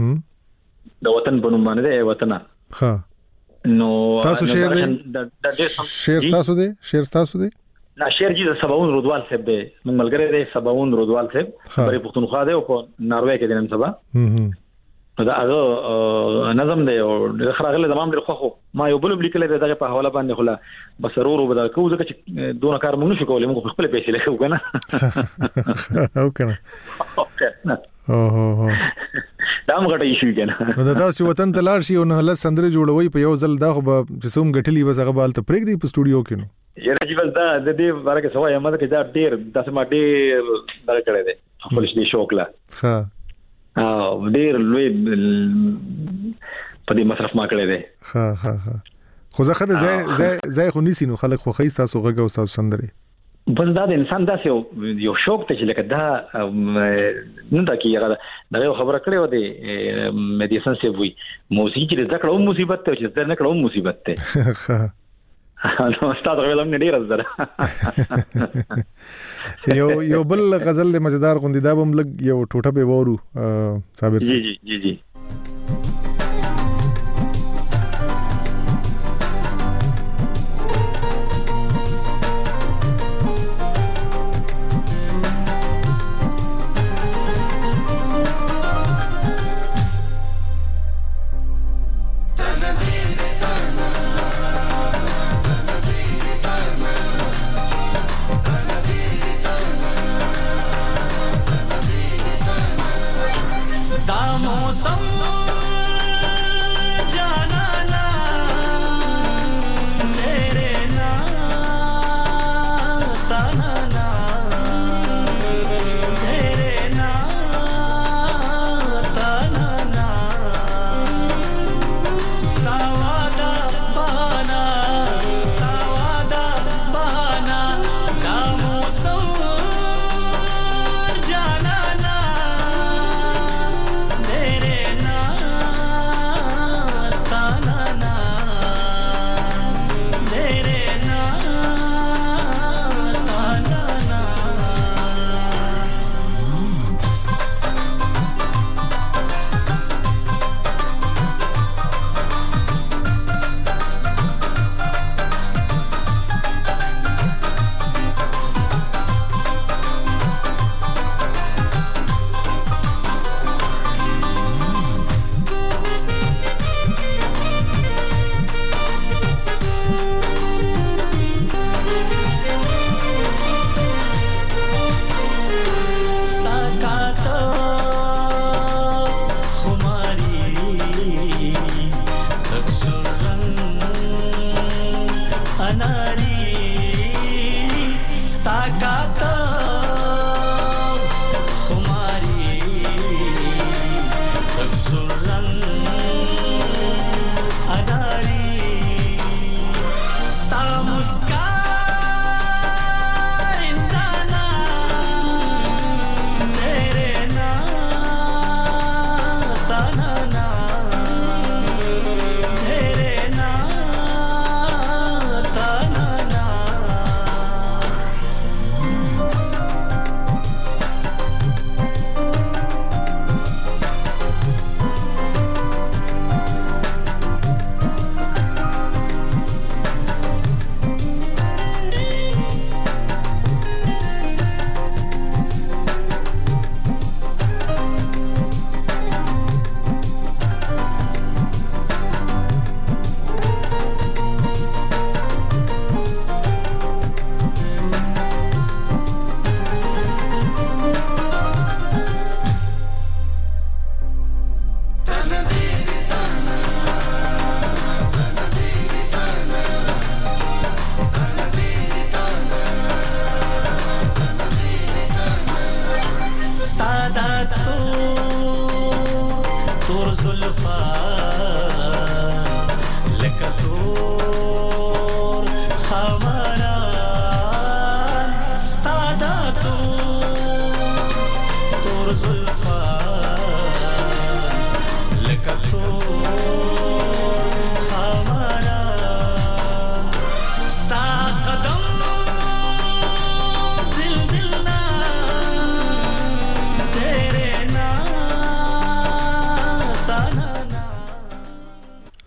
هم د وطن په نوم باندې دی وطن. ها نو تاسو شعر دی شعر تاسو دی شعر تاسو دی نه شعر جی د سباون رودوال صاحب دی موږ ملګری دی سباون رودوال صاحب بری پښتونخوا دی او په ناروې کې د نن سبا هم دا هغه نظم دی او د خراغله زمام دی خو ما یو بل لیکل دی دغه په حواله باندې خلا بس ورو بدل کو ځکه چې دونه کار موږ نشو کولای موږ خپل پیسې لکو کنه او کنه او هو دا موږ ته شي کنه دا تاسو وطن ته لاړ شي او نه له سندره جوړوي په یو ځل دا خو به چې سوم غټلی بس هغه بالته پریک دی په سټوډیو کې نو یره چې بس دا د دې ورکه سوای مده کې دا ډیر داسې ما ډیر دا کړی دی خپل شي شوق لا ها او ډیر لوی په دې مصرف ما کړی دی. ها ها ها خو زه خدای زای زای زای خو نسی نو خلک خو خیس تاسو غږ او تاسو سندري بس دا د انسان داسې یو شوق ته چې لکه دا نه دا کې هغه دا یو خبره کړې و دی میډیسن سی وی موسیقي چې ذکر او مصیبت ته چې ځنه کړو مصیبت ته نو ستاسو غوښتل نه ډیر زره یو یو بل غزل د مزیدار غوندي دا بم لګ یو ټوټه به وورو صابر جی جی جی جی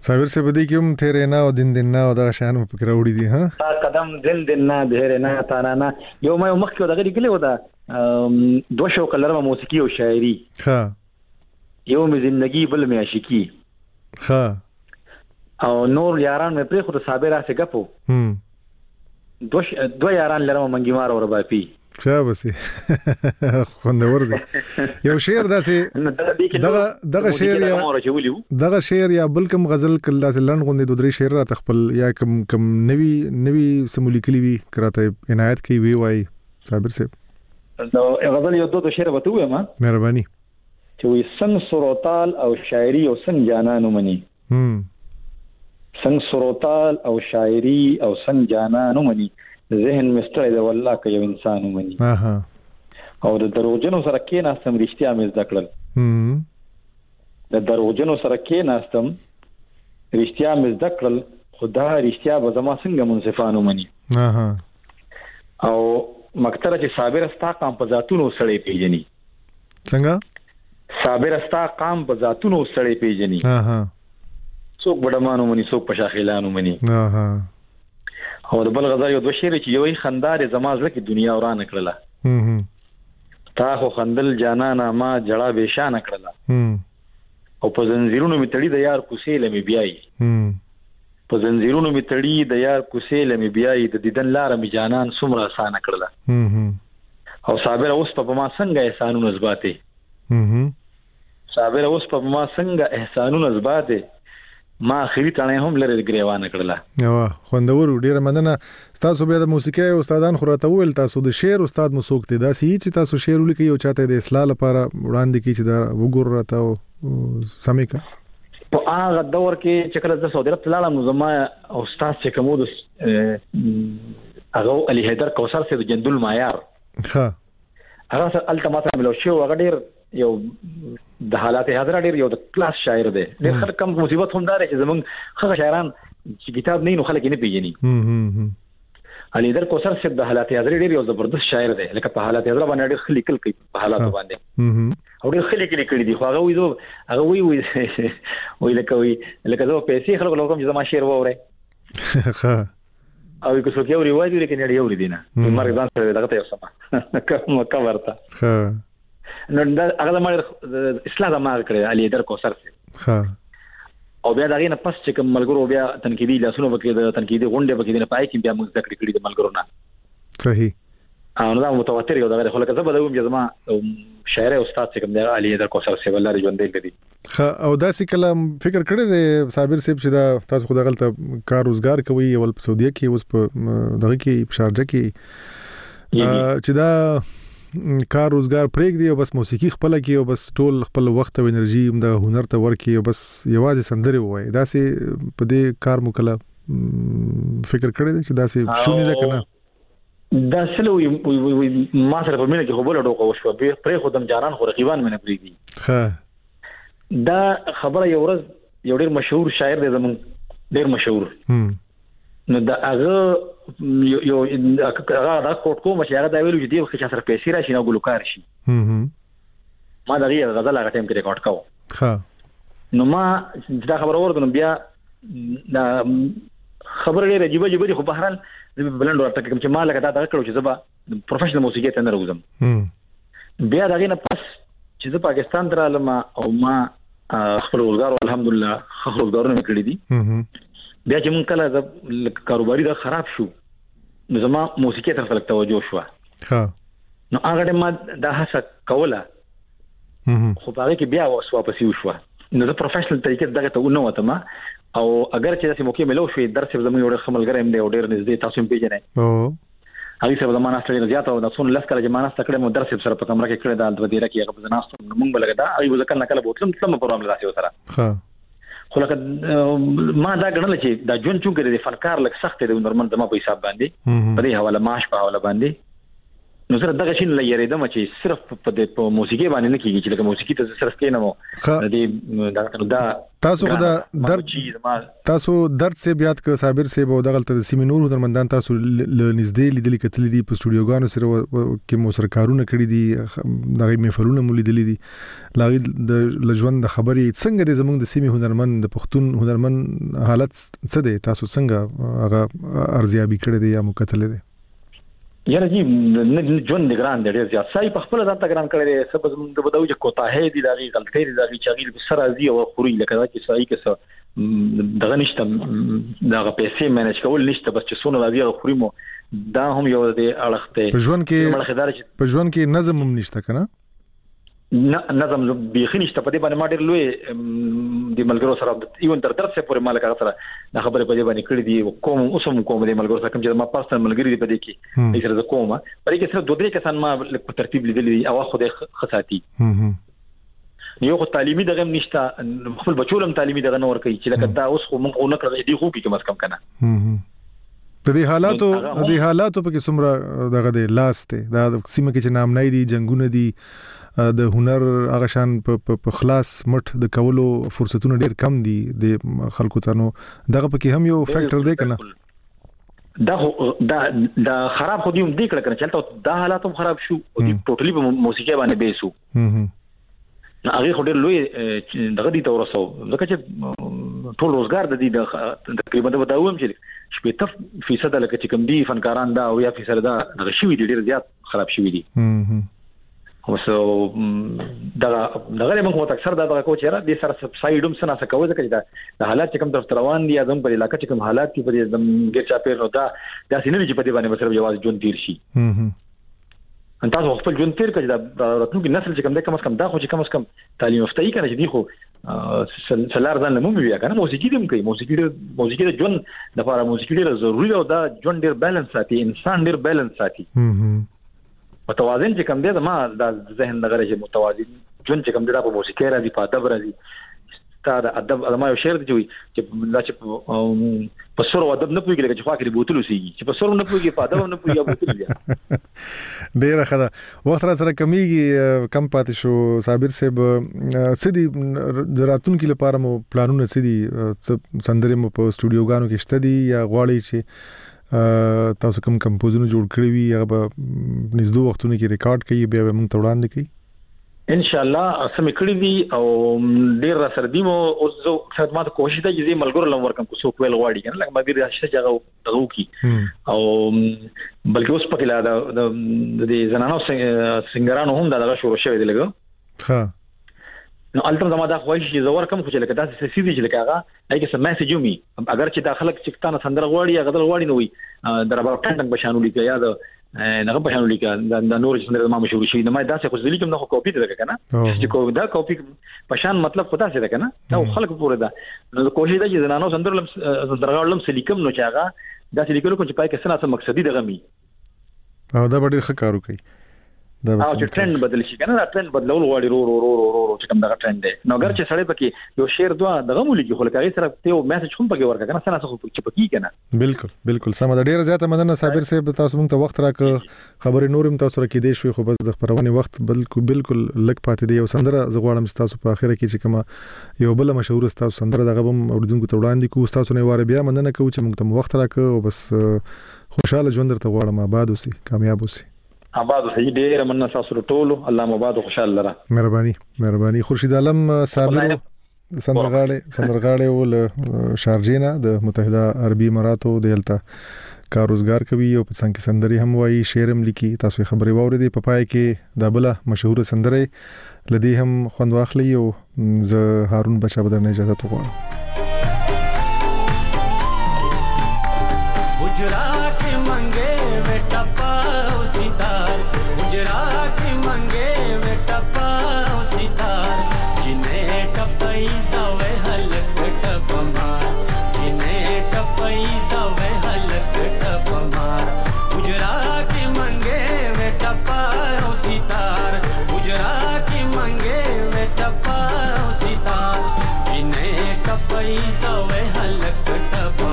صابر سے بدی کوم تیرے نه او دین دین نه او دا شان په فکر وړي دي ها تا قدم دین دین نه دهره نه تا نه نه یو مې مخکې دغه لیکلی و دا دوه شو کلرمه موسیقي او شاعري ها یو مې زندگی بل مې عاشقي ها او نور یاران مې پرې خو ته صابر اسه غپو هم دوه دوه یاران لرم منګي مار اور باپی چا بسي خوندور دي یو شعر داسې دغه دغه شعر یا دغه شعر یا بل کوم غزل کله داسې لړن غوندي دوه درې شعر را تخپل یا کوم کوم نوی نوی سمولیکلی وی کراته عنایت کوي وی وای صابر صاحب نو غزل یو دوه شعر وته وایم مهرباني چې وي سن سروتال او شاعري او سن جانانو مني هم سن سروتال او شاعري او سن جانانو مني ذهن مستړی دی والله که یو انسان ومني اها او د دروغجنو سره کې ناستم رښتیا مې زده کړل هم د دروغجنو سره کې ناستم رښتیا مې زده کړل خدا رښتیا به زما څنګه منصفانو مني اها او مکتره چې صابر استا قام په ذاتونو سړی پیژني څنګه صابر استا قام په ذاتونو سړی پیژني اها څوک بډمانو مني څوک په شاخیلانو مني اها او د بل غزل یو دوه شعر چې یوې خندار زما زړه کې دنیا ورانه کړله هم هم تا خو خندل جانانا ما جړه به شان کړله هم او په زنجیرونو می تړي د یار کوسې لمي بیاي هم په زنجیرونو می تړي د یار کوسې لمي بیاي د دیدن لار می جانان سمره آسان کړله هم هم او صابر اوس په ما څنګه احسانونه زباته هم هم صابر اوس په ما څنګه احسانونه زباته ما اخري تانه هم لري ګریوانه کړله یو خوندور ډیره مننه تاسو بیا د موسیقي استادان خو راته ویل تاسو د شعر استاد مسوک دي دا سي چې تاسو شعر ولیکي او چاته د اصلاح لپاره وړاندې کی چې دا وګور راته سمې کا په هغه دور کې چې کله د سعودي عرب تلالم نو زما استاد چې کومو د هغه علي حیدر کوثر سي د جندل معیار ها هغه التماس ملو شو هغه ډیر یو د حالات حاضر ډیر یو د کلاس شاعر دی ډیر خلک کم مصیبت هم دار چې زمونږ خغه شاعران چې کتاب نه نو خلک نه پیژني هم هم علي در کوثر صاحب د حالات حاضر ډیر یو زبردست شاعر دی لکه په حالات حاضر باندې ډیر خلک لیکل کوي په حالات باندې هم او ډیر خلک لیکل دي خو هغه وی زو هغه وی وی وی لکه وی لکه زو پیسې خلک لوکم چې زما شعر وره ها او که څوک یو ریوایت لیکي نه یو ریدینه مرګ ځان سره دغه ته سما کوم کورته ها نو دا هغه ما اصلاح ما کړی علي در کوثر ها او بیا دغه نه پس چې کوم ملګرو بیا تنقیدی لاسونو وکړي د تنقیدی غونډه وکړي نه پای کې بیا موږ ذکر کړی د ملګرو نه صحیح او نو دا متواتر یو دغه خلک زبر دوم چې زما شاعر استاد چې کوم دی علي در کوثر سی والله ژوند دی ها او داسې کلام فکر کړی دی صابر صاحب چې دا تاسو خو دغه کار روزګار کوي ول په سعودي کې اوس په دغه کې په شارجه کې چې دا کار روزګار پرېګ دی او بس موسیقي خپل کې او بس ټول خپل وخت او انرژي د هنر ته ورکي او بس یوازې سندره وای دا سي په دې کار مکله فکر کړی دی چې دا سي شونې ده کنه دا سلوي ما سره په مینه کې خبره ډوکو وشو به پرې خودم جانان خو رقیبان مې نه پریږدي ها دا خبره یو ورځ یو ډیر مشهور شاعر دی زمون ډیر مشهور هم نو دا هغه یو هغه دا کوټ کوم چې هغه دا ویلو چې دی چې سره پیسې راشي نو ګلوکار شي هم هم ما دا یو غزل هغه ټیم کې ریکارډ کاوه ها نو ما دا خبر ورته بیا دا خبر لري عجیب عجیب خو بهرال بلند ورته کوم چې ما لکه دا دا کړو چې زبا پروفیشنل موسیقي ته نه راوځم هم بیا دا غینه پس چې زه پاکستان درالم او ما خپل ولګار الحمدلله خپل ولګارونه کړی دي هم بیا چې مونږ کله کاروباري دا خراب شو نو زما موسیقي ته خلک توجه شو ها نو هغه ما دا هڅه کوله خو هغه کې بیا وسو پسې وشو نو د پروفیشنل طریقې دغه ته ونه وته ما او اگر چې داسې موقع ملو شوې درس زموږ یو خملګر هم دی او ډېر نږدې تاسو هم پیژنئ او هغه څه زمانہ ستړي زیات او د څون لس کله جمانه ستکړه مو درس سره په کمره کې کړه د الودیره کې هغه بزناست موږ بلګدا هغه ځکه نه کله بوتلم سم پروګرام لاسه سره ها خو لکه ما دا غنل چې دا جون چون کې د فنکار لک سخت دی نورمال زما په حساب باندې په دې حواله معاش په حواله باندې نو سره دغه شین لګیری دمه چې صرف په د موسیقي باندې نه کیږي چې لکه موسیقي ته صرف کې نه مو د دې دا تاسو خدا درد تاسو درد سے بیات ک صابر سے بو دغه ته سیمې نور هنرمندان تاسو نږدې لیدل کتل دي په سټوډیوګانو سره کې مو سره کارونه کړی دي دغه محفلونه مو لیدل دي لاغي د لجوند د خبرې څنګه د زمونږ د سیمې هنرمند د پښتون هنرمند حالت څه دی تاسو څنګه هغه ارزیابي کړی دی یا مو کتل دي یاره جی ژوند ګران دی ډېر زیات سای په خپل ځان ته ګران کړی دی سبا زموږ د بدو چې کوتاهی دي دغه غلطۍ دي دغه چې غیل سره ازي او خوري لکه چې سای کې دغه نشته دغه پیسې مینج کول نشته بس چې سونه راځي او خوري مو دا هم یو د اړخته په ژوند کې په ژوند کې نظم هم نشته کنه نظم بيخي نشته په دې باندې ما ډېر لوی د ملګرو سره ایون تر درس پورې مالک سره دا خبره په دې باندې کړې دي کوم اوسم کوم د ملګرو سره کوم چې ما پرسنل ملګری دی په دې کې یې سره کومه په دې کې سره دوه درې کسان ما په ترتیب لیدلې او خو د خصاتی یو خو تعلیمي دغه نشته خپل بچولم تعلیمي دغه نور کوي چې لکه دا اوس خو مونږ نه کړی دی خو کې کم از کم کنه د دې حالاتو د دې حالاتو په کې څومره دغه د لاس ته دا سیمه کې چې نام نه دي جنگونه دي د هنر هغه شان په خلاص مټ د کولو فرصتونه ډیر کم دي د خلکو ته نو دغه پکې هم یو فیکٹر دی کنه دا دا دا خراب خو دې هم دی کړه چې دا حالات هم خراب شو او دې ټوټلی په موسیقي باندې بیسو نو هغه خو ډیر لوی دغه دي تور وسو لکه چې ټول روزګار د دې تقریبا د وداوم چې شپږ فیصد لکه چې کم دي فنکاران دا او یا فیصد دا دغه شوی دي ډیر زیات خراب شوی دي اوس دا دغه موږ اکثر دا دغه کوچ را دي سره سبسایډوم سره څه کوي ځکه چې د حالات چې کوم طرف روان دي اعظم په علاقې چې کوم حالات کې په دې ګر چا پیر نو دا دا سینې چې په دې باندې مسره جواز جون تیر شي ان تاسو خپل جون تیر کړئ دا راتلونکي نسل چې کوم د کم از کم دا خو چې کم از کم تعلیم یافته یې کنه چې دی خو سلار ځان لمو بیا کنه موسیقي دې کوي موسیقي دې موسیقي د جون د لپاره موسیقي ډیره ضروری او دا جون ډیر بیلانس ساتي انسان ډیر بیلانس ساتي متوازن چې کوم دی ما د ذهن دغه چې متوازن جون چې کوم دی په موسیقي راځي په ادب راځي ستاره ادب ما یو شعر دی چې لا چې په سر او ادب نه پوهیږي چې خو کې بوتلو سي چې په سر نه پوهیږي په ادب نه پوهیږي بوتل دی ډیره خدا وخت را سره کمیږي کم پاتې شو صابر صاحب سدي د راتونکو لپاره مو پلانونه سدي سندرې مو په سټوډیوګانو کې شته دي یا غواړي چې تاسو کوم کمپوزونه جوړ کړی وي هغه په نږدې وختونو کې ریکارډ کړئ بیا موږ ته وړاندې کړئ ان شاء الله سم کړی دي او ډیر را سره دي مو اوس زه خدمات کوشش ته چې ملګرو لم ورکم کو سو کول غواړي کنه لکه ما ډیر هشته جګه دغو کی او بلکې اوس په کله د زنانو سنگرانو هم دا شروع شوی دی لګو ها نو البته زما دا خوښ چې زور کم خو چې لکه تاسو سې دي چې لکه هغه هغه سم میسج یومي اگر چې داخله چکتانه سندره غواړي هغه دل غواړي نو وي دربا ټنګ بشانو لیکه یا دا نه بشانو لیکه دا نور سندره ما مشهور شي نو ما دا څه خو ځلی کوم نه کاپی ده کنه چې کو دا کاپی پشان مطلب پتا څه ده کنه دا خلک پوره ده نو کوشش ده چې زنانو سندره سندره غواړم سلیکم نو چې هغه دا سلیکلو کو چې پای کې سنا څه مقصدی دغه می او دا ډېر ښه کارو کوي دا چې ټرند بدل شي کنه دا ټرند بدلول غواړي رو رو رو رو رو چې کوم دا ټرند دی نو اگر چې سړی پکې یو شعر دوا دغه مولي کې خو لکه سره ته میسج هم پکې ورکړه کنه سنا څه خو پکې کنه بالکل بالکل سم دا ډیره زیاته مننه صابر صاحب تاسو موږ ته وخت راکړ خبرې نورم تاسو را کې دی شوي خو بس د خبرونه وخت بالکل بالکل لک پاتې دی او سندره زغواړم تاسو په اخره کې چې کومه یو بل مشهور تاسو سندره دغه بم اوردونکو ته وړاندې کو تاسو نه واره بیا مننه کوم چې موږ ته وخت راکړ او بس خوشاله ژوند درته غواړم آباد اوسئ کامیاب اوسئ آباد اوسئ ډیر مننه تاسو ټولو الله مباد خوشاله لره مهرباني مهرباني خورشید عالم صابر سندرغاړي سندرغاړي ول شارجینا د متحده عربي اماراتو دلته کار روزګار کوي او په څنګه سندري هم وایي شعرم لیکي تاسو خبري واورئ په پای کې د بل مشهور سندري لدی هم خوند واخلي او ز هارون بچا بدرنه اجازه غواړم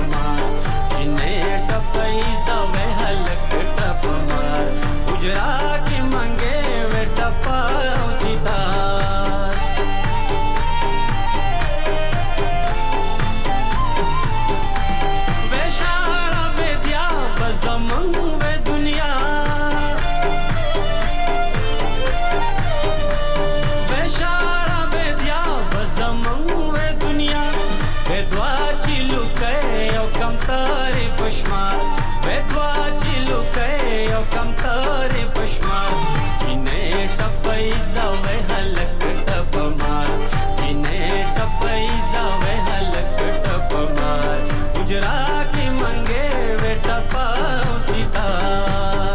गुजरात गुजरा की मंगे बेटा पाओ सितार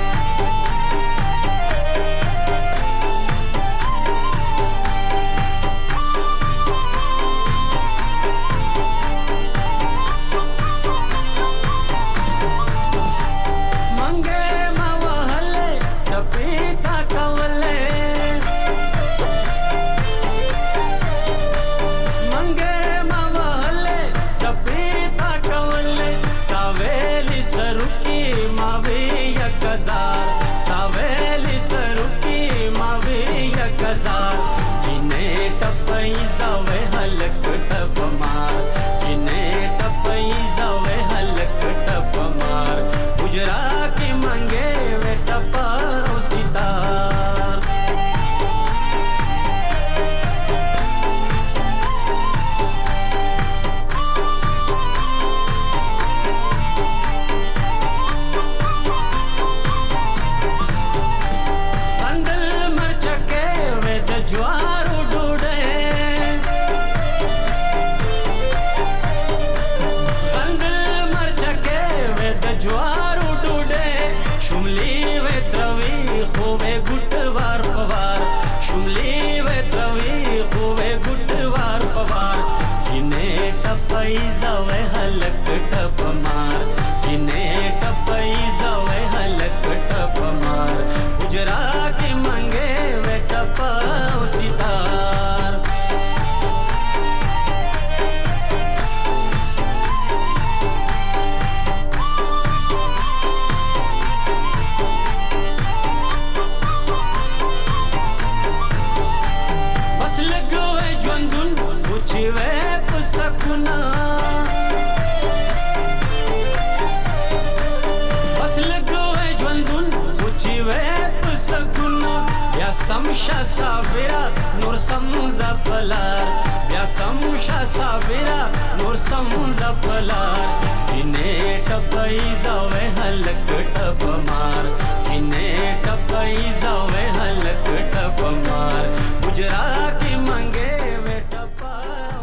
समशा साबिरा नूर समझा पलार या समशा साबिरा नूर समझा पलार जिने टपई जावे हलक टप मार जिने टपई जावे हलक टप मार गुजरा की मंगे वे टपा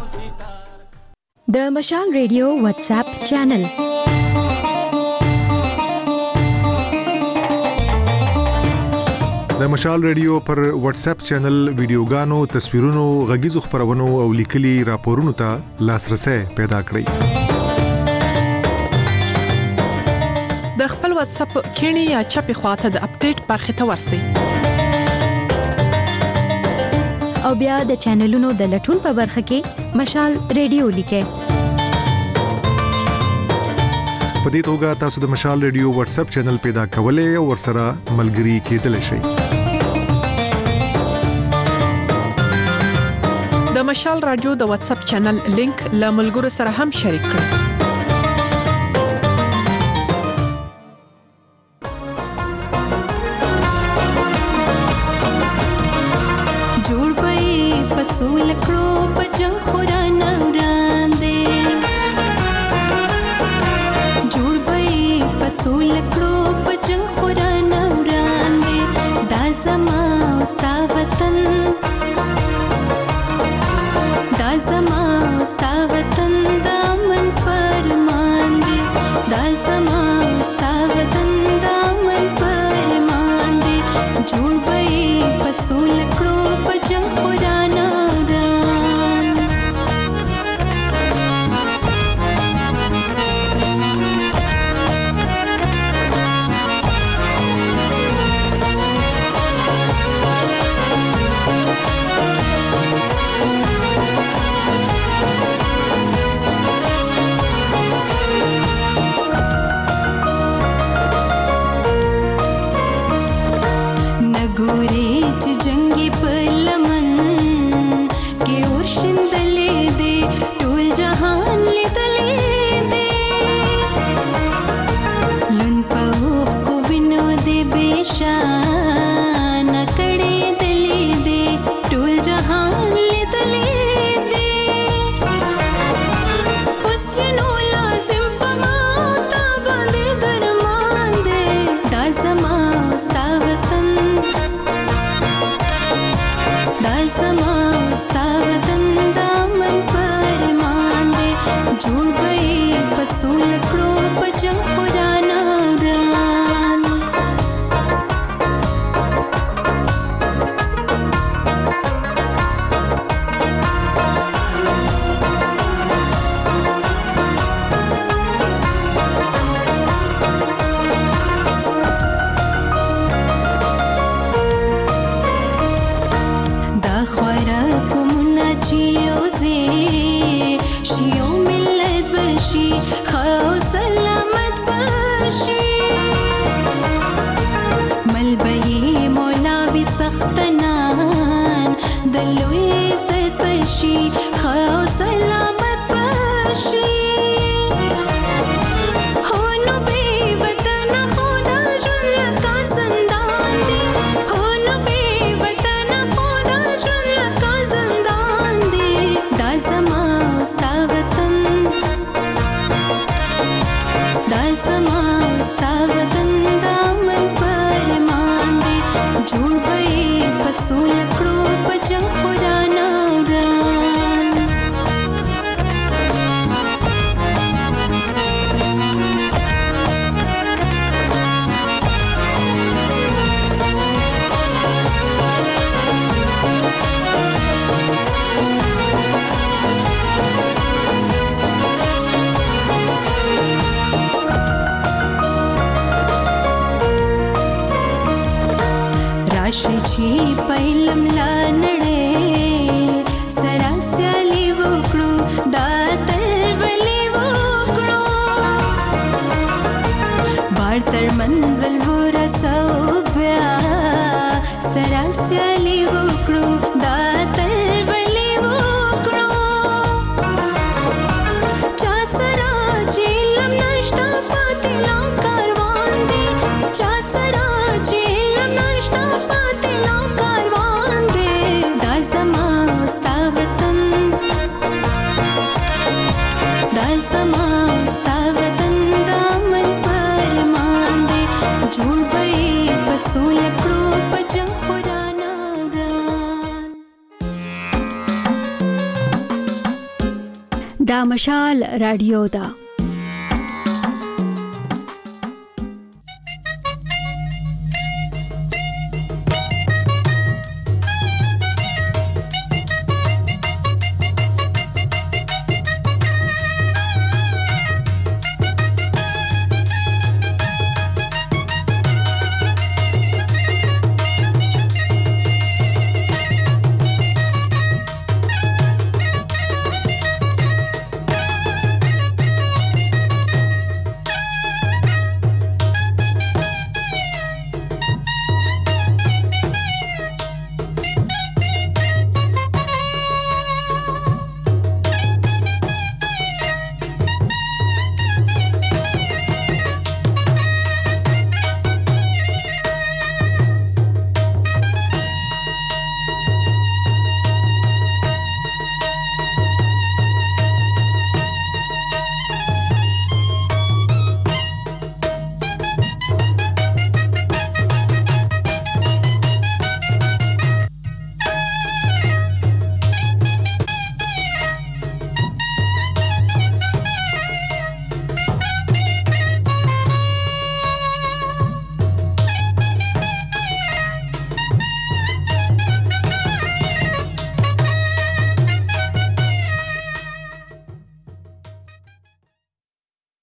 सितार द मशाल रेडियो व्हाट्सएप चैनल د مشال ریډیو پر واتس اپ چینل ویډیوګانو تصویرونو غږیزو خبرونو او لیکلي راپورونو ته لاسرسي پیدا کړئ د خپل واتس اپ کینی یا چپی خواته د اپډیټ برخه ته ورسئ او بیا د چینلونو د لټون په برخه کې مشال ریډیو لیکئ په دې توګه تاسو د مشال ریډیو واتس اپ چینل پیدا کولای او ورسره ملګري کېدلی شئ د مشال رادیو د واتس اپ چینل لینک له ملګرو سره هم شریک کړئ جوړ پي پسول کړو پجن خورانه وړاندې جوړ پي پسول کړو پجن خورانه وړاندې دا زما ستا وطن دا زما ستا وطن دامن فرمان دی دا زما ستا وطن دامن فرمان دی جوړ بې پسول کړو پجن خورانه وران خو سلامت بشي ملبي مولاوي سختنان دلوي زد بشي خو سلامت بشي شي پهلم لا نړې سراسالي وکړو دا تل ولي وکړو بار تر منزل ورسو بیا سراسالي وکړو دا تل ولي وکړو چا سره چیلم نشتا پاتلا کاروان دی چا سره چیلم نشتا دا مشال رادیو دا